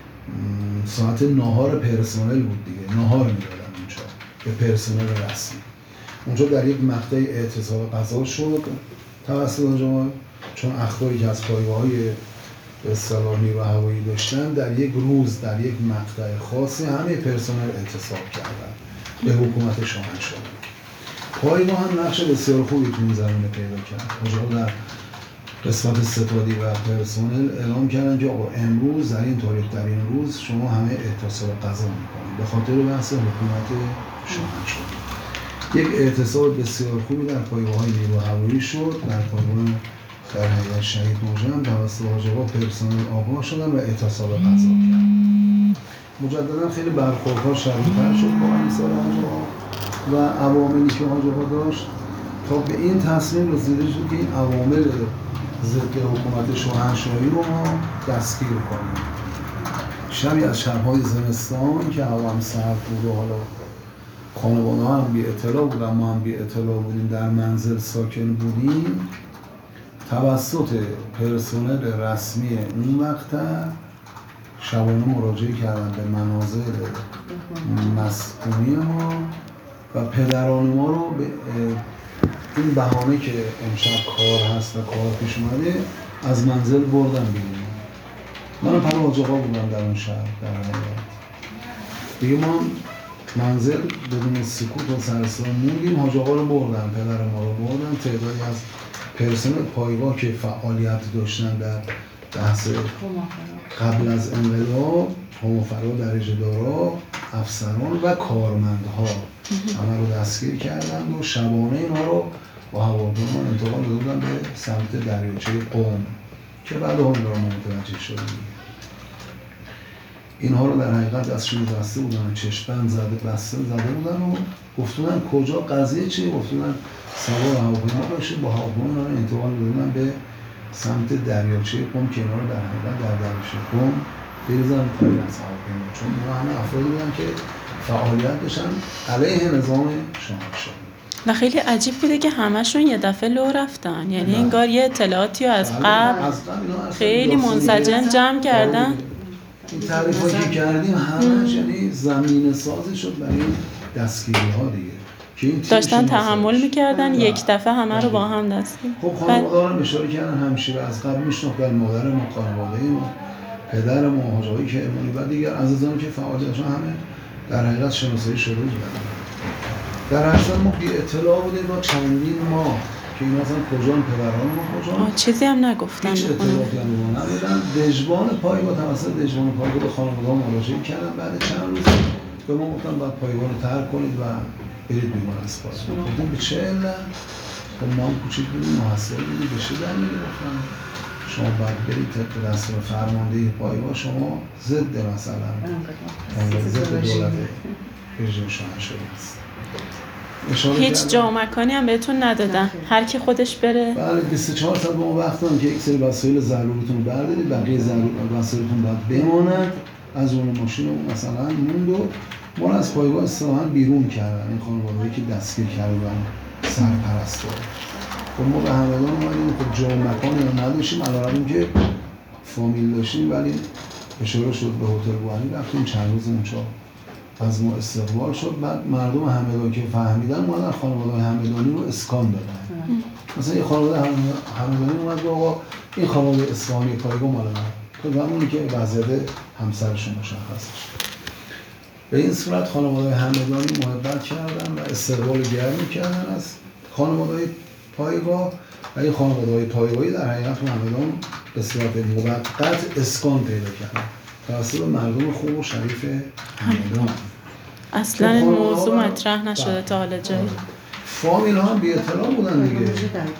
ساعت ناهار پرسنل بود دیگه، ناهار می‌دادن اونجا به پرسنل رسمی. اونجا در یک مقطع اعتصاب غذا شد توسط حاج آقا، چون اخباری که از پایگاه‌های به اصطلاح نیرو هوایی داشتن در یک روز در یک مقطع خاصی همه پرسنل اعتصاب کردن به حکومت شاهنشاهی. پایگاه هم نقش بسیار خوبی تو این زمینه پیدا کرد. حاج آقا در قسمت ستادی و پرسنل اعلام کردن که آقا امروز در این تاریخ در این روز شما همه اعتصاب غذا میکنید به خاطر بحث حکومت شاهنشاهی. یک اعتصاب بسیار خوبی در پایگاه‌های نیرو هوایی شد. در پایگاه در حقیقت شهید نوجان توسط حاج آقا پرسنل آگاه شدن و اعتصاب غذا کرد. مجددا خیلی برخوردها شدیدتر شد با امثال حاج آقا و عواملی که حاج آقا داشت تا به این تصمیم رسیده شد که این عوامل ضد حکومت شاهنشاهی رو ما دستگیر کنیم. شبی از شب‌های زمستان که هوا هم سرد بود و حالا خانواده‌ها هم بی اطلاع بودن، ما هم بی اطلاع بودیم، در منزل ساکن بودیم، توسط پرسنل رسمی اون وقت شبانه مراجعه کردن به منازل مسکونی ما و پدران ما رو به این بهانه که امشب کار هست و کار پیش اومده از منزل بردن بیرون. من پدر حاج آقا بودم در اون شهر. در حقیقت دیگه ما منزل بدون سکوت و سرسان موندیم. حاج آقا رو بردن، پدر ما رو بردن. تعدادی از پرسنل پایگاه که فعالیت داشتن در بحث قبل از انقلاب، هموفرا، درجه دارا، افسران و کارمندها همه رو دستگیر کردند و شبانه اینها رو با هواپیما انتقال دادن به سمت دریاچه قم که بعد هم این رو متوجه شدیم. اینها رو در حقیقت دستشون بسته بودن، چشم‌بند زده بسته زده بودن و گفتن کجا قضیه چیه، گفتن سوار هواپیما باشه، با هواپیما رو انتقال دادن به سمت دریاچه قم که اینا رو در حقیقت در دریاچه قم بریزن پایین از هواپیما، چون اینا همه افرادی بودن که فعالیت داشتن علیه نظام شاهنشاهی. و خیلی عجیب بوده که همشون یه دفعه لو رفتن، یعنی انگار یه اطلاعاتی از قبل خیلی منسجم جمع کردن. این تعریفایی که کردیم همش یعنی زمین سازی شد برای دستگیری ها دیگه که این داشتن تحمل میکردن یک دفعه همه رو با هم دستگیر. خب خانواده رو اشاره کردن، همشیره از قبل میشناختن، مادر ما، خانواده ما، پدر ما، حاج آقای کرمانی و دیگر عزیزانی که فعالیتشون همه در حقیقت شناسایی شده بودن. در اصل ما بی اطلاع بودیم با چندین ماه که این اصلا کجان، پدران ما کجان، چیزی هم نگفتن، هیچ اطلاعاتی هم به ما ندادن. دژبان پایگاه توسط دژبان پایگاه به خانواده‌ها مراجعه کردن. بعد چند روز به ما گفتن باید پایگاه رو ترک کنید و برید بیمارستان. گفتیم به چه علت؟ خب ما هم کوچیک بودیم، محصل بودیم، به چه دلیلی؟ گفتن شما باید برید طبق دستور فرماندهی پایگاه، شما ضد مثلا ضد دولت رژیم شاهنشاهی است. اشاره هیچ کردم. جا و مکانی هم بهتون ندادن، هر کی خودش بره. بله بیست و چهار ساعت به ما وقت دادن که یک سری وسایل ضروریتون رو بردارید، بقیه ضرور وسایلتون باید بماند. از اون ماشین اون مثلا موند و ما رو از پایگاه اصطلاحاً بیرون کردن، این خانواده‌ای که دستگیر کردن سرپرست رو. خب ما به همدان اومدیم، خب جا و مکانی رو نداشتیم، علاوه که فامیل داشتیم، ولی اشاره شد به هتل بوهنی، رفتیم چند روز اونجا از ما استقبال شد. بعد مردم همدان که فهمیدن اومدن خانواده همدانی رو اسکان دادن. مثلا یه خانواده همدانی اومد که آقا این خانواده اصفهانی پایگاه مال من، تا زمانی که وضعیت همسرشون مشخص شد. به این صورت خانواده همدانی محبت کردن و استقبال گرمی کردن از خانواده پایگاه و این خانواده پایگاهی در حقیقت همدان به صورت موقت اسکان پیدا کردن توسط مردم خوب و شریف همدان. اصلا این موضوع مطرح نشده تا حالا جایی. فامیل ها هم بی اطلاع بودن دیگه.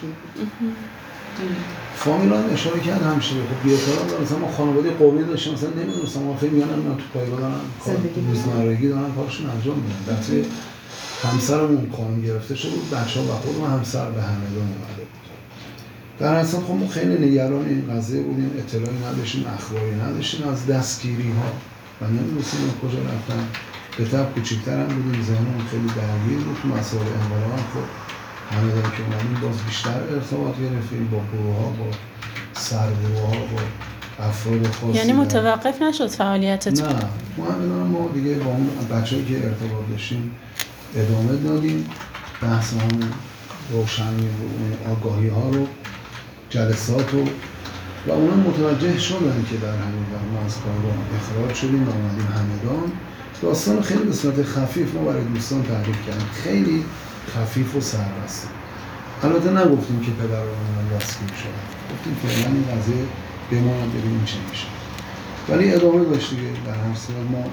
فامیل ها هم اشاره کرد همشه خب بی اطلاع بودن. مثلا ما خانواده قومی داشتیم، مثلا نمیدونستم ما فکر می‌کردم اینا تو پایگاه دارن روزمرگی دارن کارشون انجام میدن. البته همسرمون خانم گرفته شده بود، بچه‌ها و خودم همسر به همدان اومده بود. در اصل خب ما خیلی نگران این قضیه بودیم، اطلاعی نداشتیم، اخباری نداشتیم از دستگیری ها و نمی‌دونستیم کجا رفتن. به طب کوچیک‌تر هم بودیم، ذهنمون خیلی درگیر بود تو مسائل انقلاب. خب همدان که اومدیم باز بیشتر ارتباط گرفتیم با گروه‌ها، با سرگروه‌ها، با افراد خاصی. یعنی متوقف نشد فعالیتتون؟ نه، ما همدان ما دیگه با اون بچه‌ای که ارتباط داشتیم ادامه دادیم، بحث همون روشنی و آگاهی ها رو، جلسات رو، و اونا متوجه شدن که در همین وقت ما از پایگاه اخراج شدیم و اومدیم همدان. داستان خیلی به صورت خفیف ما برای دوستان تعریف کردیم، خیلی خفیف و سربسته. البته نگفتیم که پدرمون دستگیر شدن، گفتیم فعلا این قضیه بماند ببینیم چه میشه. ولی ادامه داشت دیگه. در هر صورت ما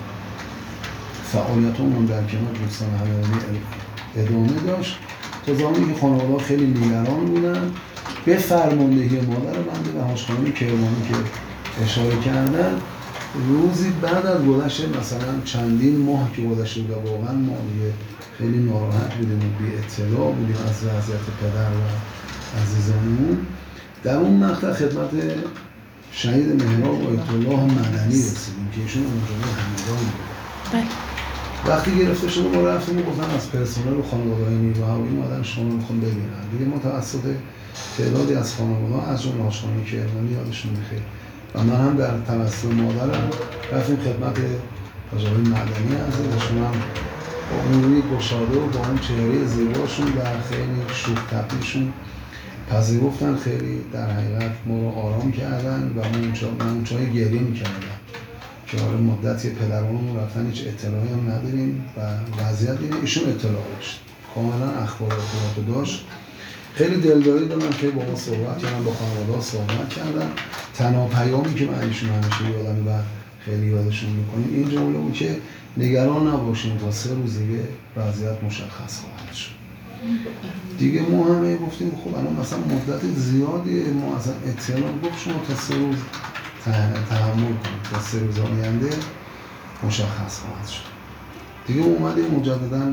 فعالیتمون در کنار دوستان همدانی ادامه داشت تا زمانی که خانواده‌ها خیلی نگران بودن. به فرماندهی مادر بنده و حاج خانم کرمانی که اشاره کردن، روزی بعد از گذشت مثلا چندین ماه که گذشته بود، واقعا ما دیگه خیلی ناراحت بودیم و بی اطلاع بودیم از وضعیت پدر و عزیزانمون. در اون مقطع خدمت شهید مهراب آیت الله مدنی رسیدیم که ایشون اونجا همدان بود. وقتی گرفته شده ما رفتیم و گفتن از پرسنل و خانواده‌های نیروی هوایی اومدن شما رو میخوان ببینن. دیگه ما توسط تعدادی از خانواده‌ها از جمله حاج خانم کرمانی یادشون بخیر و من هم در توسط مادرم رفتیم خدمت حاج آقای مدنی عزیزشون، هم با اون روی گشاده و با اون چهره زیباشون و خیلی شوخ طبعیشون پذیرفتن. خیلی در حقیقت ما رو آرام کردن و من اون چای گریه می‌کردم که حالا مدتی پدرانمون رفتن هیچ اطلاعی هم نداریم و وضعیت اینه. ایشون اطلاع داشت، کاملا اخبارات رو داشت. خیلی دلداری دارم که با ما صحبت کردن، با خانواده‌ها صحبت کردن. تنها پیامی که من ایشون همیشه یادم و خیلی یادشون میکنیم این جمله بود که نگران نباشیم تا سه روز دیگه وضعیت مشخص خواهد شد. دیگه ما همه گفتیم خب الان مثلا مدت زیادی ما اصلا اطلاع گفت شما تا سه روز تحمل کنید، تا سه روز آینده مشخص خواهد شد. دیگه اومدیم مجدداً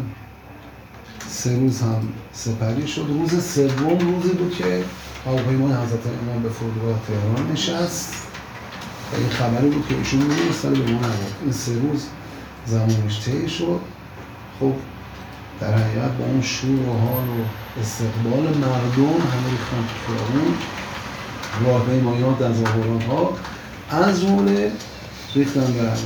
سه روز هم سپری شد. روز سوم روزی بود که هواپیمای حضرت امام به فرودگاه تهران نشست و این خبری بود که ایشون می‌دونست ولی به ما نگفت. این سه روز زمانش طی شد. خب در حقیقت با اون شور و حال و استقبال مردم همه ریختن تو خیابون، راهپیمایی‌ها، تظاهرات‌ها، از جمله ریختن در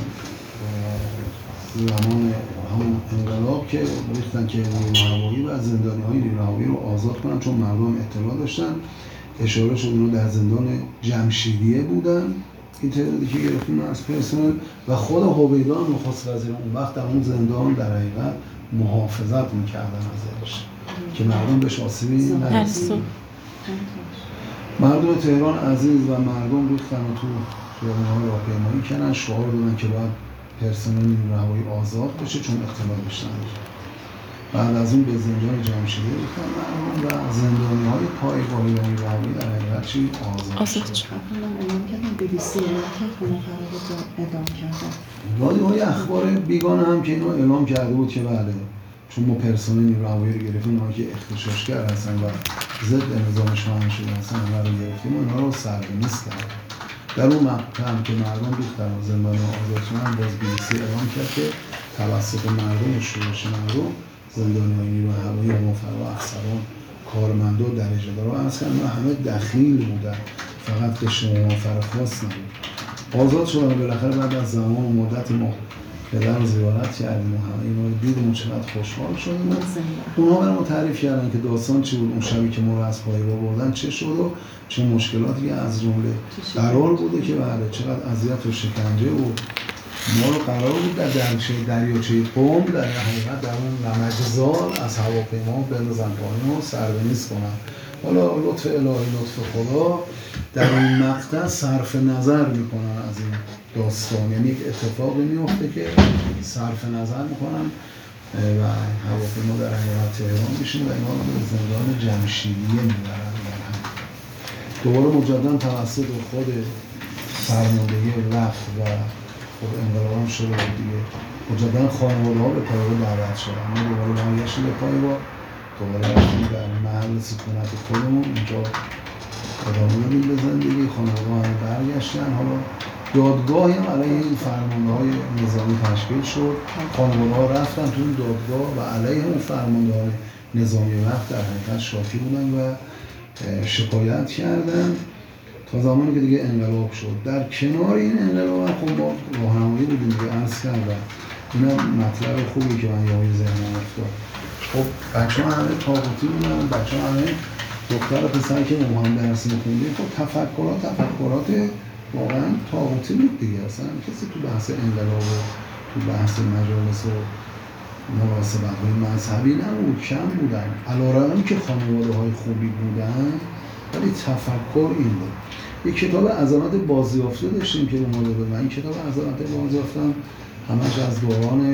زمان همون انقلاب که ریختن که نیروی هوایی و زندانی‌های نیروی هوایی رو آزاد کنن، چون مردم اطلاع داشتن. اشاره شد اونها در زندان جمشیدیه بودن، این تعدادی که گرفتیم از پرسنل، و خود هویدا نخست وزیر اون وقت در اون زندان در حقیقت محافظت میکردن ازش که مردم بهش آسیبی نرسید. مردم تهران عزیز و مردم ریختن و تو خیابون‌ها راهپیمایی کردن، شعار دادن که باید پرسنل نیروی هوایی آزاد بشه چون اطلاع داشتن. بعد از اون به زندان جمشیدیه ریختن مردم و زندانی‌های پایگاه نیروی هوایی در حقیقت چی آزاد شد. اعلام کردن بی بی سی اعلام اعدام کردن. رادیوهای اخبار بیگانه هم که اینو اعلام کرده بود که بله چون ما پرسنل نیروی هوایی رو گرفتیم، اونایی که اغتشاشگر هستن و ضد نظام شاهنشاهی هستن همه رو گرفتیم و اینا رو سربنیست کردیم. در اون مقطع هم که مردم ریختن و زندان آزاد شدن، باز بی بی سی اعلام کرد که توسط مردم و شورش مردم زندانیان نیروی هوایی و مفرا افسران کارمندا و درجه دارا عرض کردن همه دخیل بودن، فقط که شما مفر خاص نبود. آزاد شدن بالاخره بعد از زمان و مدت ما پدر رو زیارت کردیم و همه اینا رو دیدیم و چقدر خوشحال شدیم. اونها برای ما تعریف کردن که داستان چی بود، اون شبی که ما رو از پایگاه بردن چه شد و چه مشکلاتی که از جمله قرار بوده که بله چقدر اذیت و شکنجه و ما رو قرار بود در درچه دریاچه قم در حقیقت در اون نمکزار از هواپیما بندازن پایین و سربنیست کنن. حالا لطف الهی لطف خدا در این مقطع صرف نظر میکنن از این داستان، یعنی یک اتفاقی میفته که صرف نظر میکنن و هواپیما در حقیقت تهران میشین و اینا رو به زندان جمشیدیه میبرن. دوباره مجددا توسط خود فرماندهی وقت و خب انقلاب هم شده بود دیگه، مجددا خانواده ها به پایگاه دعوت شدن. ما دوباره برگشتیم به پایگاه، دوباره رفتیم در محل سکونت خودمون اونجا ادامه دادیم به زندگی. خانواده ها هم برگشتن. حالا دادگاهی هم علیه این فرمانده های نظامی تشکیل شد. خانواده ها رفتن تو این دادگاه و علیه اون فرمانده های نظامی وقت در حقیقت شاکی بودن و شکایت کردن تا زمانی که دیگه انقلاب شد. در کنار این انقلاب هم خب ما راهنمایی بودیم دیگه، عرض کردم اینا مطلب خوبی که من یه ذهنم افتاد. خب بچه ها همه طاقوتی بودن، بچه ها همه دختر و پسر که ما هم درس می‌خوندیم، خب تفکرات تفکرات واقعا طاقوتی بود دیگه. اصلا کسی تو بحث انقلاب و تو بحث مجالس و مناسبت‌های مذهبی نبود، کم بودن. علی‌رغم که خانواده‌های خوبی بودن ولی تفکر این بود. یک کتاب عظمت بازیافته داشتیم که اومده بود. این کتاب عظمت بازیافته هم همش از دوران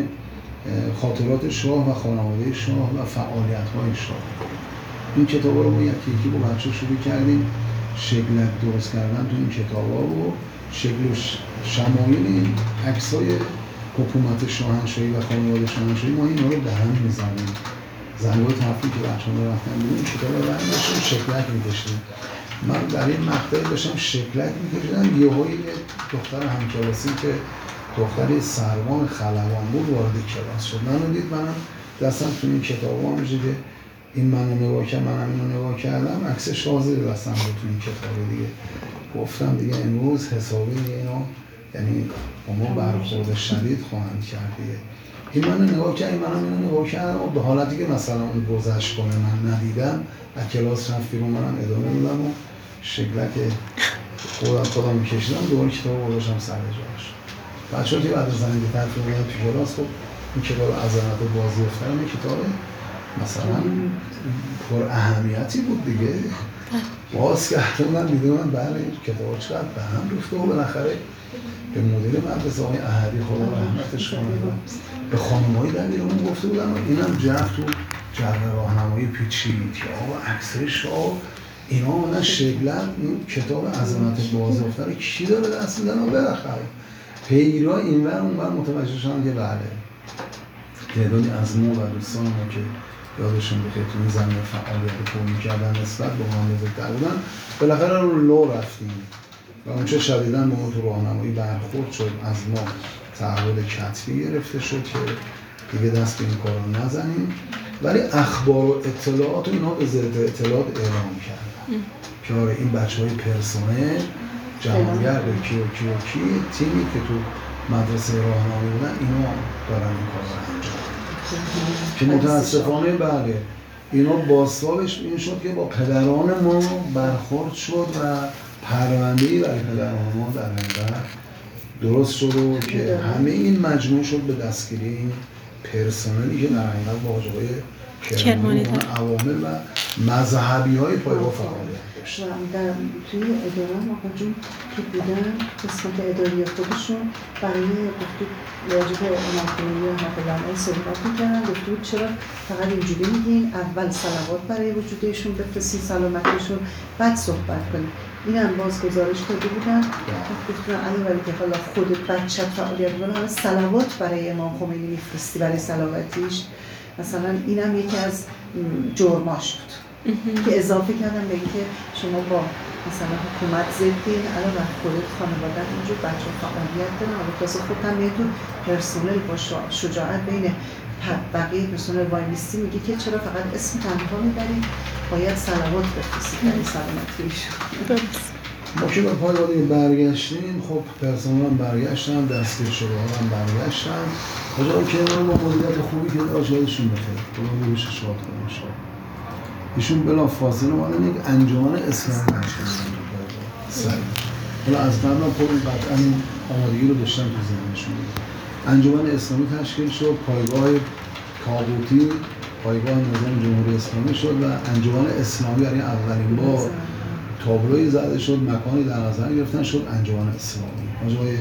خاطرات شاه و خانواده شاه و فعالیت‌های شاه. این کتابا رو ما یکی یکی با بچه‌ها شروع کردیم شکلک درست کردن تو این کتابا و شکل و شمایل این عکسای حکومت شاهنشاهی و خانواده شاهنشاهی ما اینا رو به هم می‌زنیم. زنگای تفریح که بچه‌ها رفتن بیرون کتاب رو رنگ داشتیم شکلک می‌کشیدیم. من در این مقطعی داشتم شکلک می‌کشیدم، یهو یه دختر همکلاسی که دختری سروان خلبان بود وارد کلاس شد. منو دید، منم دستم تو این کتابا همینجوری این منو نگاه کرد، منم اینو نگاه کردم، عکس شازی دستم بود تو این کتاب دیگه. گفتم دیگه امروز حسابی اینو یعنی با ما برخورد شدید خواهند کرد دیگه. این منو نگاه کرد، این منم اینو نگاه کردم و به حالتی که مثلا اون گذشت کنه من ندیدم، از کلاس رفت بیرون، منم ادامه دادم و شکلک خودم خودم می‌کشیدم، دوباره کتابو گذاشتم سر جاش. بچه‌ها که بعد از زنگ تفریح اومدن تو کلاس، خب این کتاب عظمت بازیافته این کتاب مثلا پر اهمیتی بود دیگه. باز کردم دیدم من بله کتاب چقدر به هم ریخته و بالاخره به مدیر مدرسه آقای احدی خدا رحمتش کنه به خانم‌های دبیرمون گفته بودن اینم جفت تو جعبه راهنمایی پیچیدی‌ها و عکسای شاه اینا اون شکلن این کتاب عظمت بازیافته رو کی داره دست میدن و بالاخره پیگیرها اینور اونور متوجه شدن که بله تعدادی از ما و دوستان ما که یادشون بخیر تو این زمینه فعالیت کار می‌کردن نسبت به ما بزرگتر بودن، بالاخره رو لو رفتیم و اونچه شدیداً با ما تو راهنمایی برخورد شد، از ما تعهد کتبی گرفته شد که دیگه دست به این کارا نزنیم، ولی اخبار و اطلاعات اینا به ضد اطلاعات اعلام کردن که آره این بچه‌های پرسنل جمع‌گرد کیو کیو کی تیمی که تو مدرسه راهنمایی بودن اینا دارن این کارا رو انجام که متاسفانه بله اینا بازتابش این شد که با پدران ما برخورد شد و پرونده‌ای برای پدران ما در حقیقت درست شد و که همه این مجموع شد به دستگیری این پرسنلی که در حقیقت با آقای کرمانی و عوامل و مذهبی‌های پایگاه فعالیت داشت. در توی اداره هم آقا جون که بودن قسمت اداری خودشون برای گفتید راجع به امام‌خمینی و حق العلم‌های صحبت می‌کردن، گفتید چرا فقط اینجوری میگین اول صلوات برای وجودشون بفرستین سلامتیشون بعد صحبت کنید. این هم باز گزارش داده بودن گفتن علی ولی که حالا خودت بچت فعالیت کنه همه صلوات برای امام خمینی میفرستی برای سلامتیش مثلا اینم یکی از جرماش بود که اضافه کردم به اینکه شما با مثلا حکومت ضدین، الان وقت خودت خانوادت اینجور بچه فعالیت دارن، حالا تازه خودت هم میتون پرسونل با شجاعت بین بقیه پرسونل وای میستی میگه که چرا فقط اسم تنها میبرید، باید صلوات بفرستید برای سلامتیشون. ما که به پایگاه برگشتیم، خب پرسنل هم برگشتن، دستگیر شده ها هم برگشتن. آجا کنار با مدیریت خوبی که داشت یادشون بخیر، خدا روش شاد کنه شاد. ایشون بلا فاصله مانند یک انجمن اسلامی تشکیل دادن. حالا از قبل هم خود قطعا این آمادگی رو داشتن تو ذهنشون. انجمن اسلامی تشکیل شد، پایگاه کابوتی، پایگاه نظام جمهوری اسلامی شد و انجمن اسلامی یعنی اولین بار تابلوی زده شد، مکانی در نظر گرفتن شد انجمن اسلامی. آقای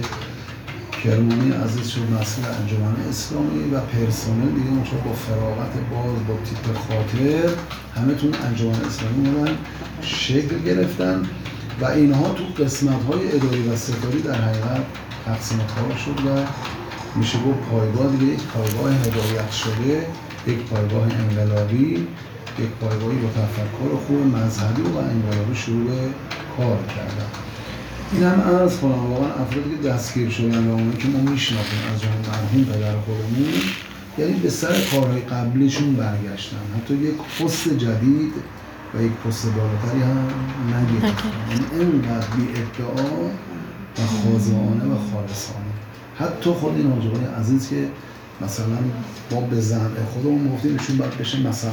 کرمانی عزیز شد مسئول انجمن اسلامی و پرسنل دیگه اونجا با فراغت باز با تیپ خاطر همه تون انجمن اسلامی بودن شکل گرفتن و اینها تو قسمت‌های اداری و ستاری در حقیقت تقسیم کار شد و میشه گفت پایگاه دیگه یک پایگاه هدایت شده، یک پایگاه انقلابی، یک پایگاهی با تفکر خوب مذهبی و انقلابی شروع به کار کردن. این هم عرض کنم واقعا افرادی که دستگیر شدن و اونایی که ما میشناسیم از جمله مرحوم پدر خودمون، یعنی به سر کارهای قبلیشون برگشتن، حتی یک پست جدید و یک پست بالاتری هم نگرفتن. یعنی اینقدر بی ادعا و خاضعانه و خالصانه. حتی خود این حاجی عزیز که مثلا ما به زعم خودمون گفتیم ایشون باید بشه مثلا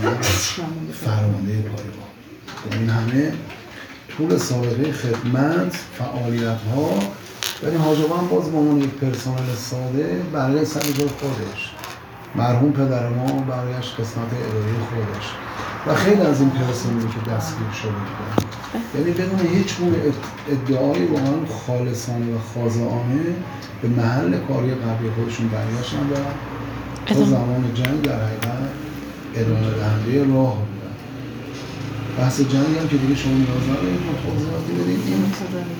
فرمانده پایگاه. این همه طول سابقه خدمت، فعالیت‌ها، ولی حاجی هم باز به عنوان یک پرسنل ساده برای سر جای خودش. مرحوم پدر ما برایش قسمت اداری خودش و خیلی از این پرسنلی که دستگیر شده بودن. یعنی بدون هیچ گونه ادعای واقعا خالصانه و خاضعانه به محل کاری قبلی خودشون برگشتن و تا زمان جنگ در حقیقت ادامه دهنده راه بودن. بحث جنگ هم که دیگه شما نیاز ندارید ما توضیحاتی بدید. این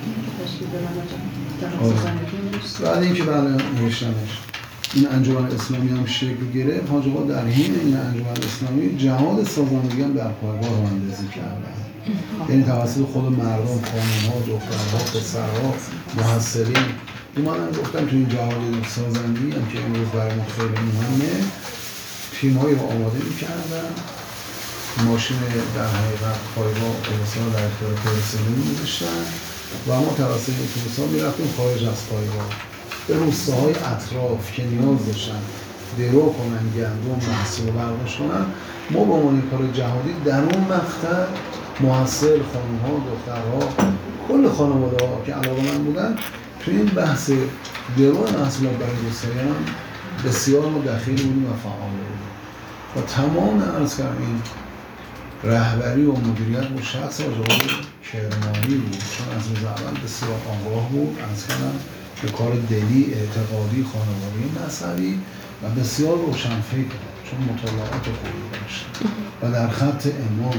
بعد اینکه بعد نوشتنش این انجمن اسلامی هم شکل گرفت، حاج آقا در حین این انجمن اسلامی جهاد سازندگی هم در پایگاه راه‌اندازی کردن. یعنی توسط خود مردم، خانم‌ها، دخترها، پسرها، محصلین اومدن گفتن تو این جهاد سازندگی هم که امروز برای ما خیلی مهمه، تیم‌هایی رو آماده می‌کردن، ماشین در حقیقت پایگاه اتوبوس‌ها در اختیار پرسنل می‌گذاشتن و ما توسط این اتوبوس‌ها می‌رفتیم خارج از پایگاه به روستاهای اطراف که نیاز داشتن درو کنن، گندم محصول برداشت کنن. ما با عنوان کار جهادی در اون مقطع محصل خانم‌ها، دخترها، کل خانواده‌ها که علاقه‌مند بودن تو این بحث درو محصولات برای روستاییان بسیار ما دخیل بودیم و فعال بودیم و تمام عرض کردم این رهبری و مدیریت با شخص آقای کرمانی بود، چون از روز اول بسیار آگاه بود، عرض کردم به کار دلی، اعتقادی، خانوادگی، مذهبی و بسیار روشنفکر چون مطالعات خوبی داشت و در خط امام.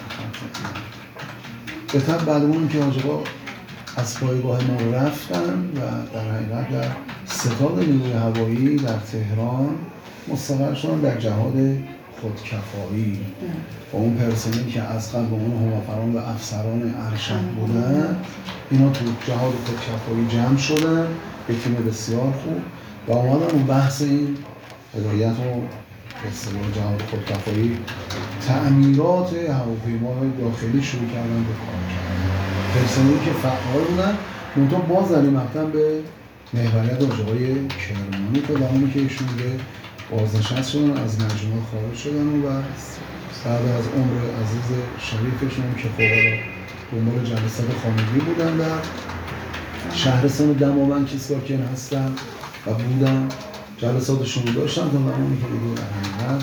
به طب بعد اون که حاج آقا از پایگاه ما رفتن و در حقیقت در ستاد نیروی هوایی در تهران مستقر شدن در جهاد خودکفایی و اون پرسنلی که از قبل به اون همافران و افسران ارشد بودن، اینا تو جهاد خودکفایی جمع شدن به تیم بسیار خوب و اومدن اون بحث این هدایت و اصطلاح جهاد خودکفایی تعمیرات هواپیماهای داخلی شروع کردن به کار کردن. پرسنلی که فعال بودن منتها باز در این مقطع به محوریت آقای کرمانی تا زمانی که ایشون به بازنشست شدن از مجموعه خارج شدن و بعد از عمر عزیز شریفشون که خب دنبال جلسات خانگی بودن در شهرستان دماوند کیسکاکن هستن و بودن جلساتشون رو داشتن تا زمانی که دیگه در حقیقت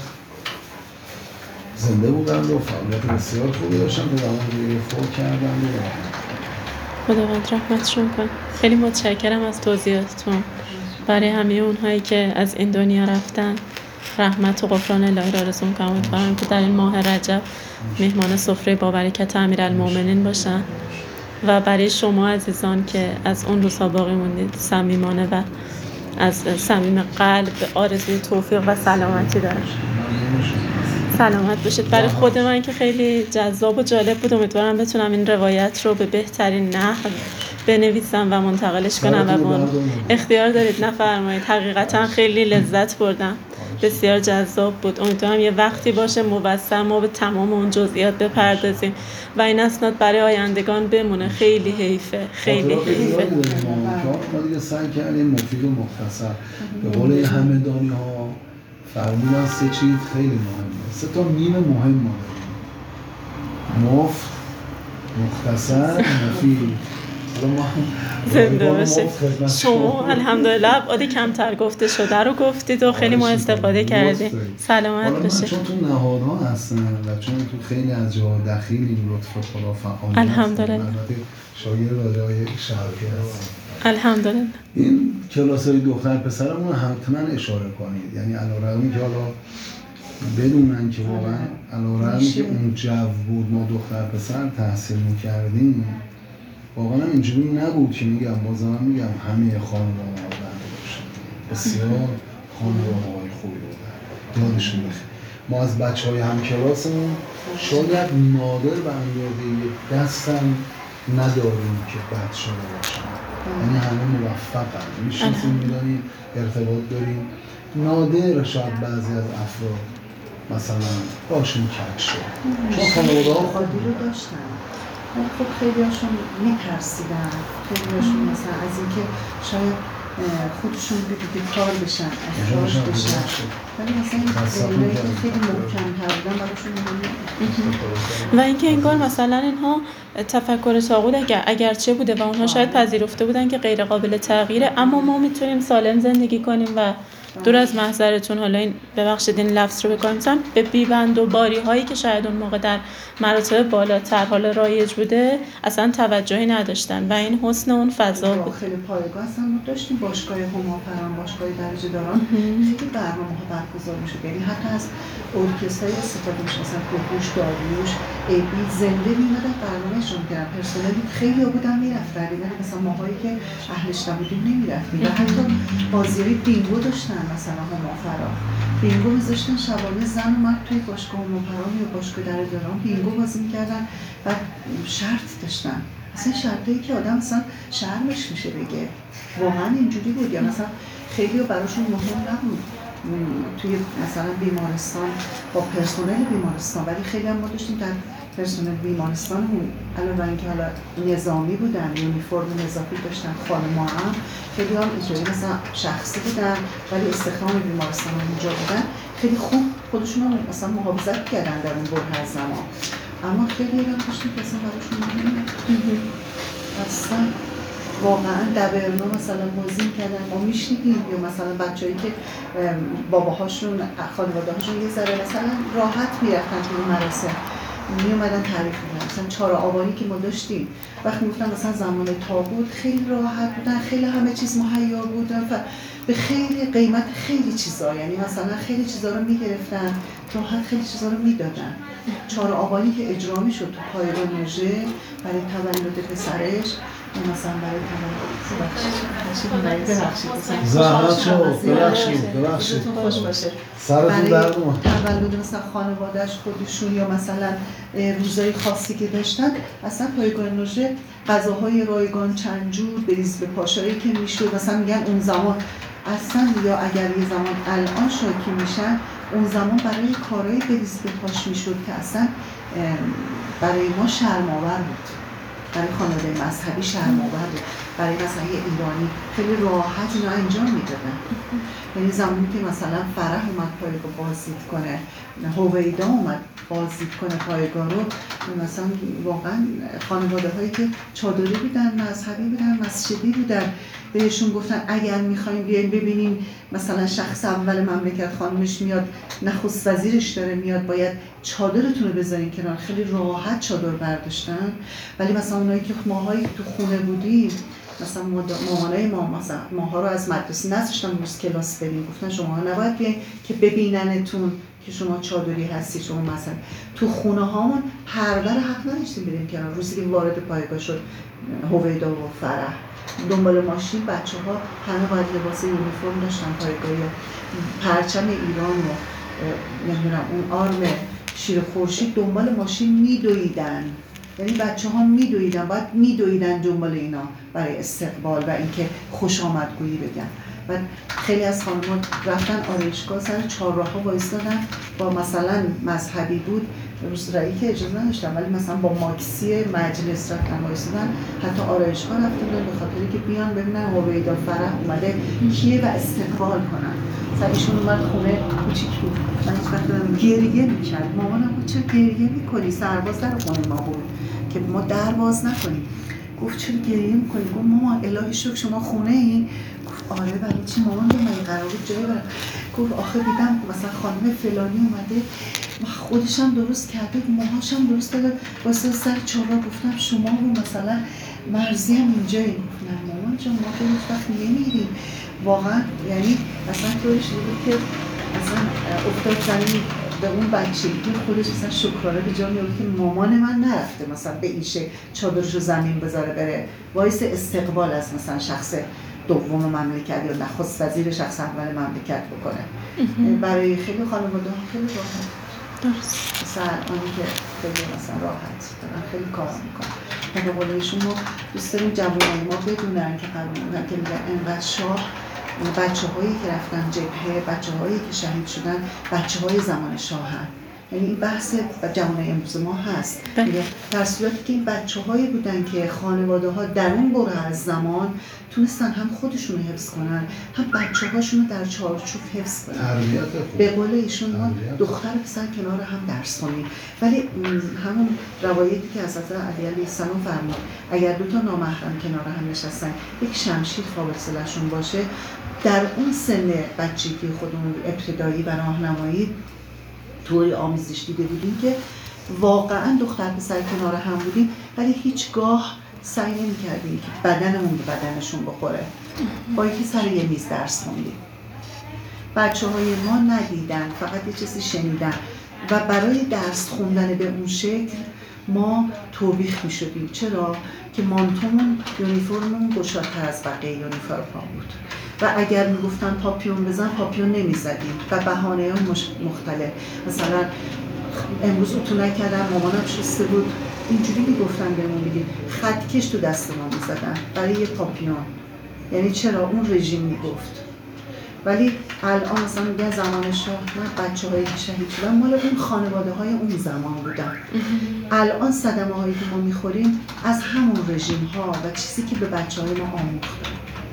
زنده بودن و فعالیت بسیار خوبی داشتن تا زمانی که دیگه فوت کردن و خداوند رحمتشون کن. خیلی متشکرم از توضیحاتتون. برای همه اونهایی که از این دنیا رفتن رحمت و غفران الهی را آرزو می‌کنم. امیدوارم که در این ماه رجب مهمان سفره با برکت امیرالمومنین باشن و برای شما عزیزان که از اون روزها باقی موندید صمیمانه و از صمیم قلب آرزوی توفیق و سلامتی دارم. سلامت باشید. برای خود من که خیلی جذاب و جالب بود، امیدوارم بتونم این روایت رو به بهترین نحو بنویسم و منتقلش کنم و بون اختیار دارید نفرمایید. حقیقتا خیلی لذت بردم، بسیار جذاب بود. امیدوارم یه وقتی باشه موثر ما به تمام اون جزئیات بپردازیم و این اسناد برای آیندگان بمونه. خیلی حیفه، خیلی حیفه. ما دیگه سعی کردیم مفید و مختصر به قول همدانی ها فرمودن سه چیز خیلی مهمه، سه تا میم مهم ما داریم: مفت، مختصر، مفید. زنده باشید. شما الحمدلله ابعاد کمتر گفته شده رو گفتید و خیلی ما استفاده کردیم. سلامت باشید. چون تو نهادها هستن و چون تو خیلی از جا دخیل این لطف خدا فعال الحمدلله. البته شاگرد راجعای شرقی هست. الحمدلله. این کلاسای دختر پسرمون حتما اشاره کنید، یعنی علیرغم که حالا بدونن که واقعا علیرغم که اون جو بود ما دختر پسر تحصیل می‌کردیم، واقعا اینجوری نبود که میگم بازم میگم همه خانواده ها بنده باشن. بسیار خانواده های خوبی بودن، یادشون بخیر. ما از بچه های همکلاسمون شاید نادر به اندازه دستم نداریم که بد شده باشن، یعنی همه موفقن، میشناسیم، میدانیم، ارتباط داریم. نادر شاید بعضی از افراد مثلا باشون کج شد چون خانواده ها خودی رو داشتن. خب خیلی هاشون میترسیدن، خیلی هاشون مثلا از اینکه شاید خودشون بیکار بشن، اخراج بشن، ولی مثلا این خیلی محکم بودن براشون مهمه. و اینکه انگار مثلا اینها تفکر طاغوت اگر اگرچه بوده و اونها شاید پذیرفته بودن که غیر قابل تغییره، اما ما میتونیم سالم زندگی کنیم و دور از محضرتون، حالا این ببخشید این لفظ رو بکنم، به بیبند و باری هایی که شاید اون موقع در مراتب بالاتر حالا رایج بوده اصلا توجهی نداشتن و این حسن اون فضا بود. خیلی پایگاه اصلا ما داشتیم باشگاه هنرپران، باشگاه درجه داران، خیلی برنامه‌ها برگزار می‌شد، یعنی حتی از ارکسترای استفاده می‌شد، مثلا کوکوش، داریوش، ایبی زنده می‌اومدن برنامه‌شون می‌کردن، پرسنلی خیلی بودن می‌رفتن، ولی مثلا ماهایی که اهلش نبودیم نمی‌رفتیم. و حتی بازی‌های بینگو داشتن، مثلا هنرپران بینگو می‌ذاشتن شبانه زن اومد توی باشگاه هنرپران یا باشگاه درجه داران بینگو بازی می‌کردن و شرط داشتن. اصلا شرطی که آدم مثلا شرمش میشه بگه واقعا اینجوری بود، یا مثلا خیلی براشون مهم نبود توی مثلا بیمارستان با پرسنل بیمارستان، ولی خیلی هم ما داشتیم در پرسنل بیمارستانمون علاوه بر اینکه حالا نظامی بودن، یونیفرم نظامی داشتن، خانم‌ها هم خیلی هم اینطوری مثلا شخصی بودن ولی استخدام بیمارستان اونجا بودن، خیلی خوب خودشون رو مثلا محافظت کردن در اون بره از زمان. اما خیلی هم داشتیم که اصلا براشون مهمه اصلا واقعا دبرنا مثلا بازی می‌کردن، ما میشنیدیم، یا مثلا بچه‌ای که باباهاشون خانواده‌هاشون یه ذره مثلا راحت میرفتن توی مراسم میومدن تعریف می‌کردن، مثلا چهار آبانی که ما داشتیم وقتی میگفتن مثلا زمان طاغوت خیلی راحت بودن، خیلی همه چیز مهیا بودن و به خیلی قیمت خیلی چیزا، یعنی مثلا خیلی چیزا رو میگرفتن راحت، خیلی چیزا رو میدادن. چهار آبانی که اجرا میشد تو پایگاه نوژه برای تولد پسرش، مثلا برای تولد زحمت شد، ببخشید ببخشید خوش باشه سرتون درد اومد، تولد مثلا خانواده‌اش خودشون یا مثلا روزای خاصی که داشتن، اصلا پایگاه نوژه غذاهای رایگان چند جور بریز به پاشایی که میشد، مثلا میگن اون زمان اصلا، یا اگر یه زمان الان شاکی میشن، اون زمان برای کارهای بریز به پاش میشد که اصلا برای ما شرم‌آور بود، برای خانواده مذهبی شرم‌آور بود، برای مثلا یه ایرانی خیلی راحت اینا انجام میدادن. یعنی زمانی که مثلا فرح اومد پایگاه بازدید کنه، هویدا اومد بازدید کنه پایگاه رو، مثلا واقعا خانواده هایی که چادری بودن، مذهبی بودن، مسجدی بودن، بهشون گفتن اگر میخوایم بیاین ببینیم مثلا شخص اول مملکت خانمش میاد، نخست وزیرش داره میاد، باید چادرتون رو بذارین کنار. خیلی راحت چادر برداشتن. ولی مثلا اونایی که ماهایی تو خونه بودیم، مثلا مامانای ما مثلا ماها رو از مدرسه نذاشتن روز کلاس بریم، گفتن شما نباید بیاین که ببیننتون که شما چادری هستی، شما مثلا تو خونه هامون پرده رو حق نداشتیم بریم کنار. روزی که وارد پایگاه شد هویدا و فرح، دنبال ماشین بچه ها همه باید لباس یونیفرم داشتن پایگاه، پرچم ایران رو نمیدونم اون آرم شیر خورشید دنبال ماشین میدویدن، یعنی بچه ها میدویدن، باید میدویدن دنبال اینا برای استقبال و اینکه خوش آمدگویی بگن. و خیلی از خانم‌ها رفتن آرایشگاه سر چهارراه‌ها وایسادن، با مثلا مذهبی بود روسرایی که اجازه نداشتن، ولی مثلا با ماکسی مجلس رفتن وایسادن، حتی آرایشگاه رفتن به خاطری که بیان ببینن هویدا فرح اومده کیه و استقبال کنن. مثلا ایشون اومد خونه کوچیک بود، من هیچ وقت دارم گریه میکرد، مامانم بود چرا گریه میکنی؟ سرباز در خونه ما بود که ما در باز نکنیم. گفت چرا گریه میکنی؟ گفت مامان الهی شکر شما خونه این. گفت آره برای چی مامان؟ گفت من قرار بود جایی برم. گفت آخه دیدم مثلا خانم فلانی اومده خودشم درست کرده، موهاشم درست داده، واسه سر چهارراه. گفتم شما رو مثلا مرزی هم اینجایی. گفتم مامان جان ما که هیچ وقت نمیریم واقعا. یعنی اصلا طوری شده بود که اصلا افتاد زمین به اون بچگی خودش مثلا شکرانه به جا میاد که مامان من نرفته مثلا به این شکل چادرش رو زمین بذاره بره وایس استقبال از مثلا شخص دوم مملکت یا نخست وزیر شخص اول مملکت بکنه. برای خیلی خانواده ها خیلی راحت درست. مثلا آنی که خیلی مثلا راحت دارن خیلی کار میکنن. و به قول ایشون ما دوست داریم جوانای ما بدونن که قبول که میگن اینقدر شاه بچه هایی که رفتن جبهه، بچه هایی که شهید شدن، بچه های زمان شاه هم. یعنی این بحث جوانای امروز ما هست. در صورتی که این بچه هایی بودن که خانواده ها در اون بره از زمان تونستن هم خودشون رو حفظ کنن، هم بچه هاشون رو در چارچوب حفظ کنن. به قول ایشون ما دختر پسر کنار هم درس کنیم. ولی همون روایتی که حضرت علی علیه السلام فرمود اگر دو تا نامحرم کنار هم نشستن یک شمشیر فاصله‌شون باشه، در اون سن بچگی خودمون ابتدایی و راهنمایی طوری آموزش دیده بودیم که واقعا دختر پسر کنار هم بودیم ولی هیچگاه سعی نمی‌کردیم که بدنمون به بدنشون بخوره. با اینکه سر یه میز درس خوندیم. بچه‌های ما ندیدن، فقط یه چیزی شنیدن و برای درس خوندن به اون شکل ما توبیخ می‌شدیم. چرا؟ که مانتومون، یونیفرممون گشادتر از بقیه یونیفرم‌ها بود. و اگر میگفتن پاپیون بزن پاپیون نمیزدیم و بهانه های مختلف. مثلا امروز اتو نکردم مامانم شسته بود اینجوری میگفتن بهمون میگیم خطکش تو دست ما میزدن برای یه پاپیون. یعنی چرا؟ اون رژیم میگفت. ولی الان مثلا میگن زمان شاه نه، بچه هایی که شهید شدن مال اون خانواده های اون زمان بودن. الان صدمه هایی که ما میخوریم از همون رژیم ها و چیزی که به بچه های ما آموختن.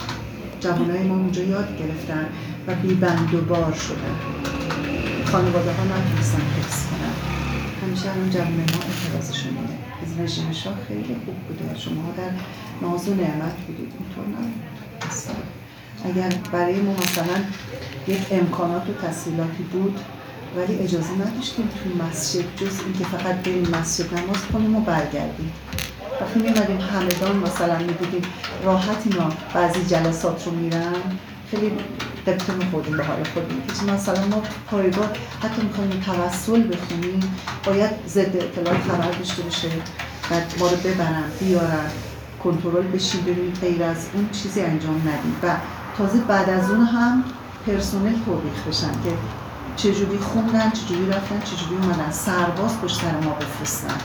جوانای ما اونجا یاد گرفتن و بی‌بند و بار شدن. خانواده ها نتونستن حفظ کنن. همیشه الان جوانای ما اعتراضشون اینه. از رژیم شاه خیلی خوب بوده. شما در ناز و نعمت بودید. اینطور نبود. اصلا. اگر برای ما مثلا یک امکانات و تسهیلاتی بود ولی اجازه نداشتیم توی مسجد جز اینکه فقط بریم مسجد نماز کنیم و برگردیم. وقتی می‌اومدیم همدان مثلا می‌دیدیم راحت اینا بعضی جلسات رو میرن خیلی دقیقه می‌خوردیم به حال خودمون که مثلا ما پایگاه حتی می‌خوایم توسل بخونیم باید ضد اطلاع خبر داشته باشه بعد ما رو ببرن بیارن کنترل بشیم ببینیم غیر از اون چیزی انجام ندیم و تازه بعد از اون هم پرسنل توبیخ بشن که چجوری خوندن، چجوری رفتن، چجوری اومدن سرباز پشت سر ما بفرستن.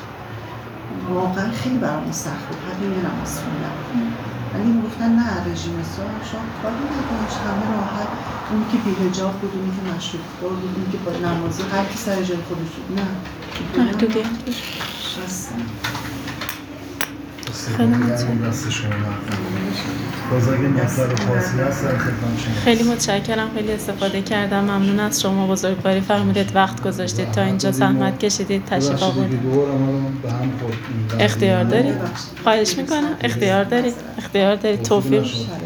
واقعا خیلی برامون سخت بود حتی یه نماز خوندن. ولی میگفتن نه رژیم شاه کاری نداشت همه راحت، اون که بی‌حجاب بود، اون که مشروط بود، اون که با نمازی هر کی سر جای خودش بود. نه محدودیت بود. خیلی متشکرم. دست شما باز اگه مطلب خاصی هست در خدمت شما. خیلی متشکرم، خیلی استفاده کردم. ممنون از شما، بزرگواری فرمودید، وقت گذاشتید تا اینجا، زحمت کشیدید، تشریف آوردید. اختیار دارید. خواهش میکنم. اختیار دارید. اختیار دارید. توفیق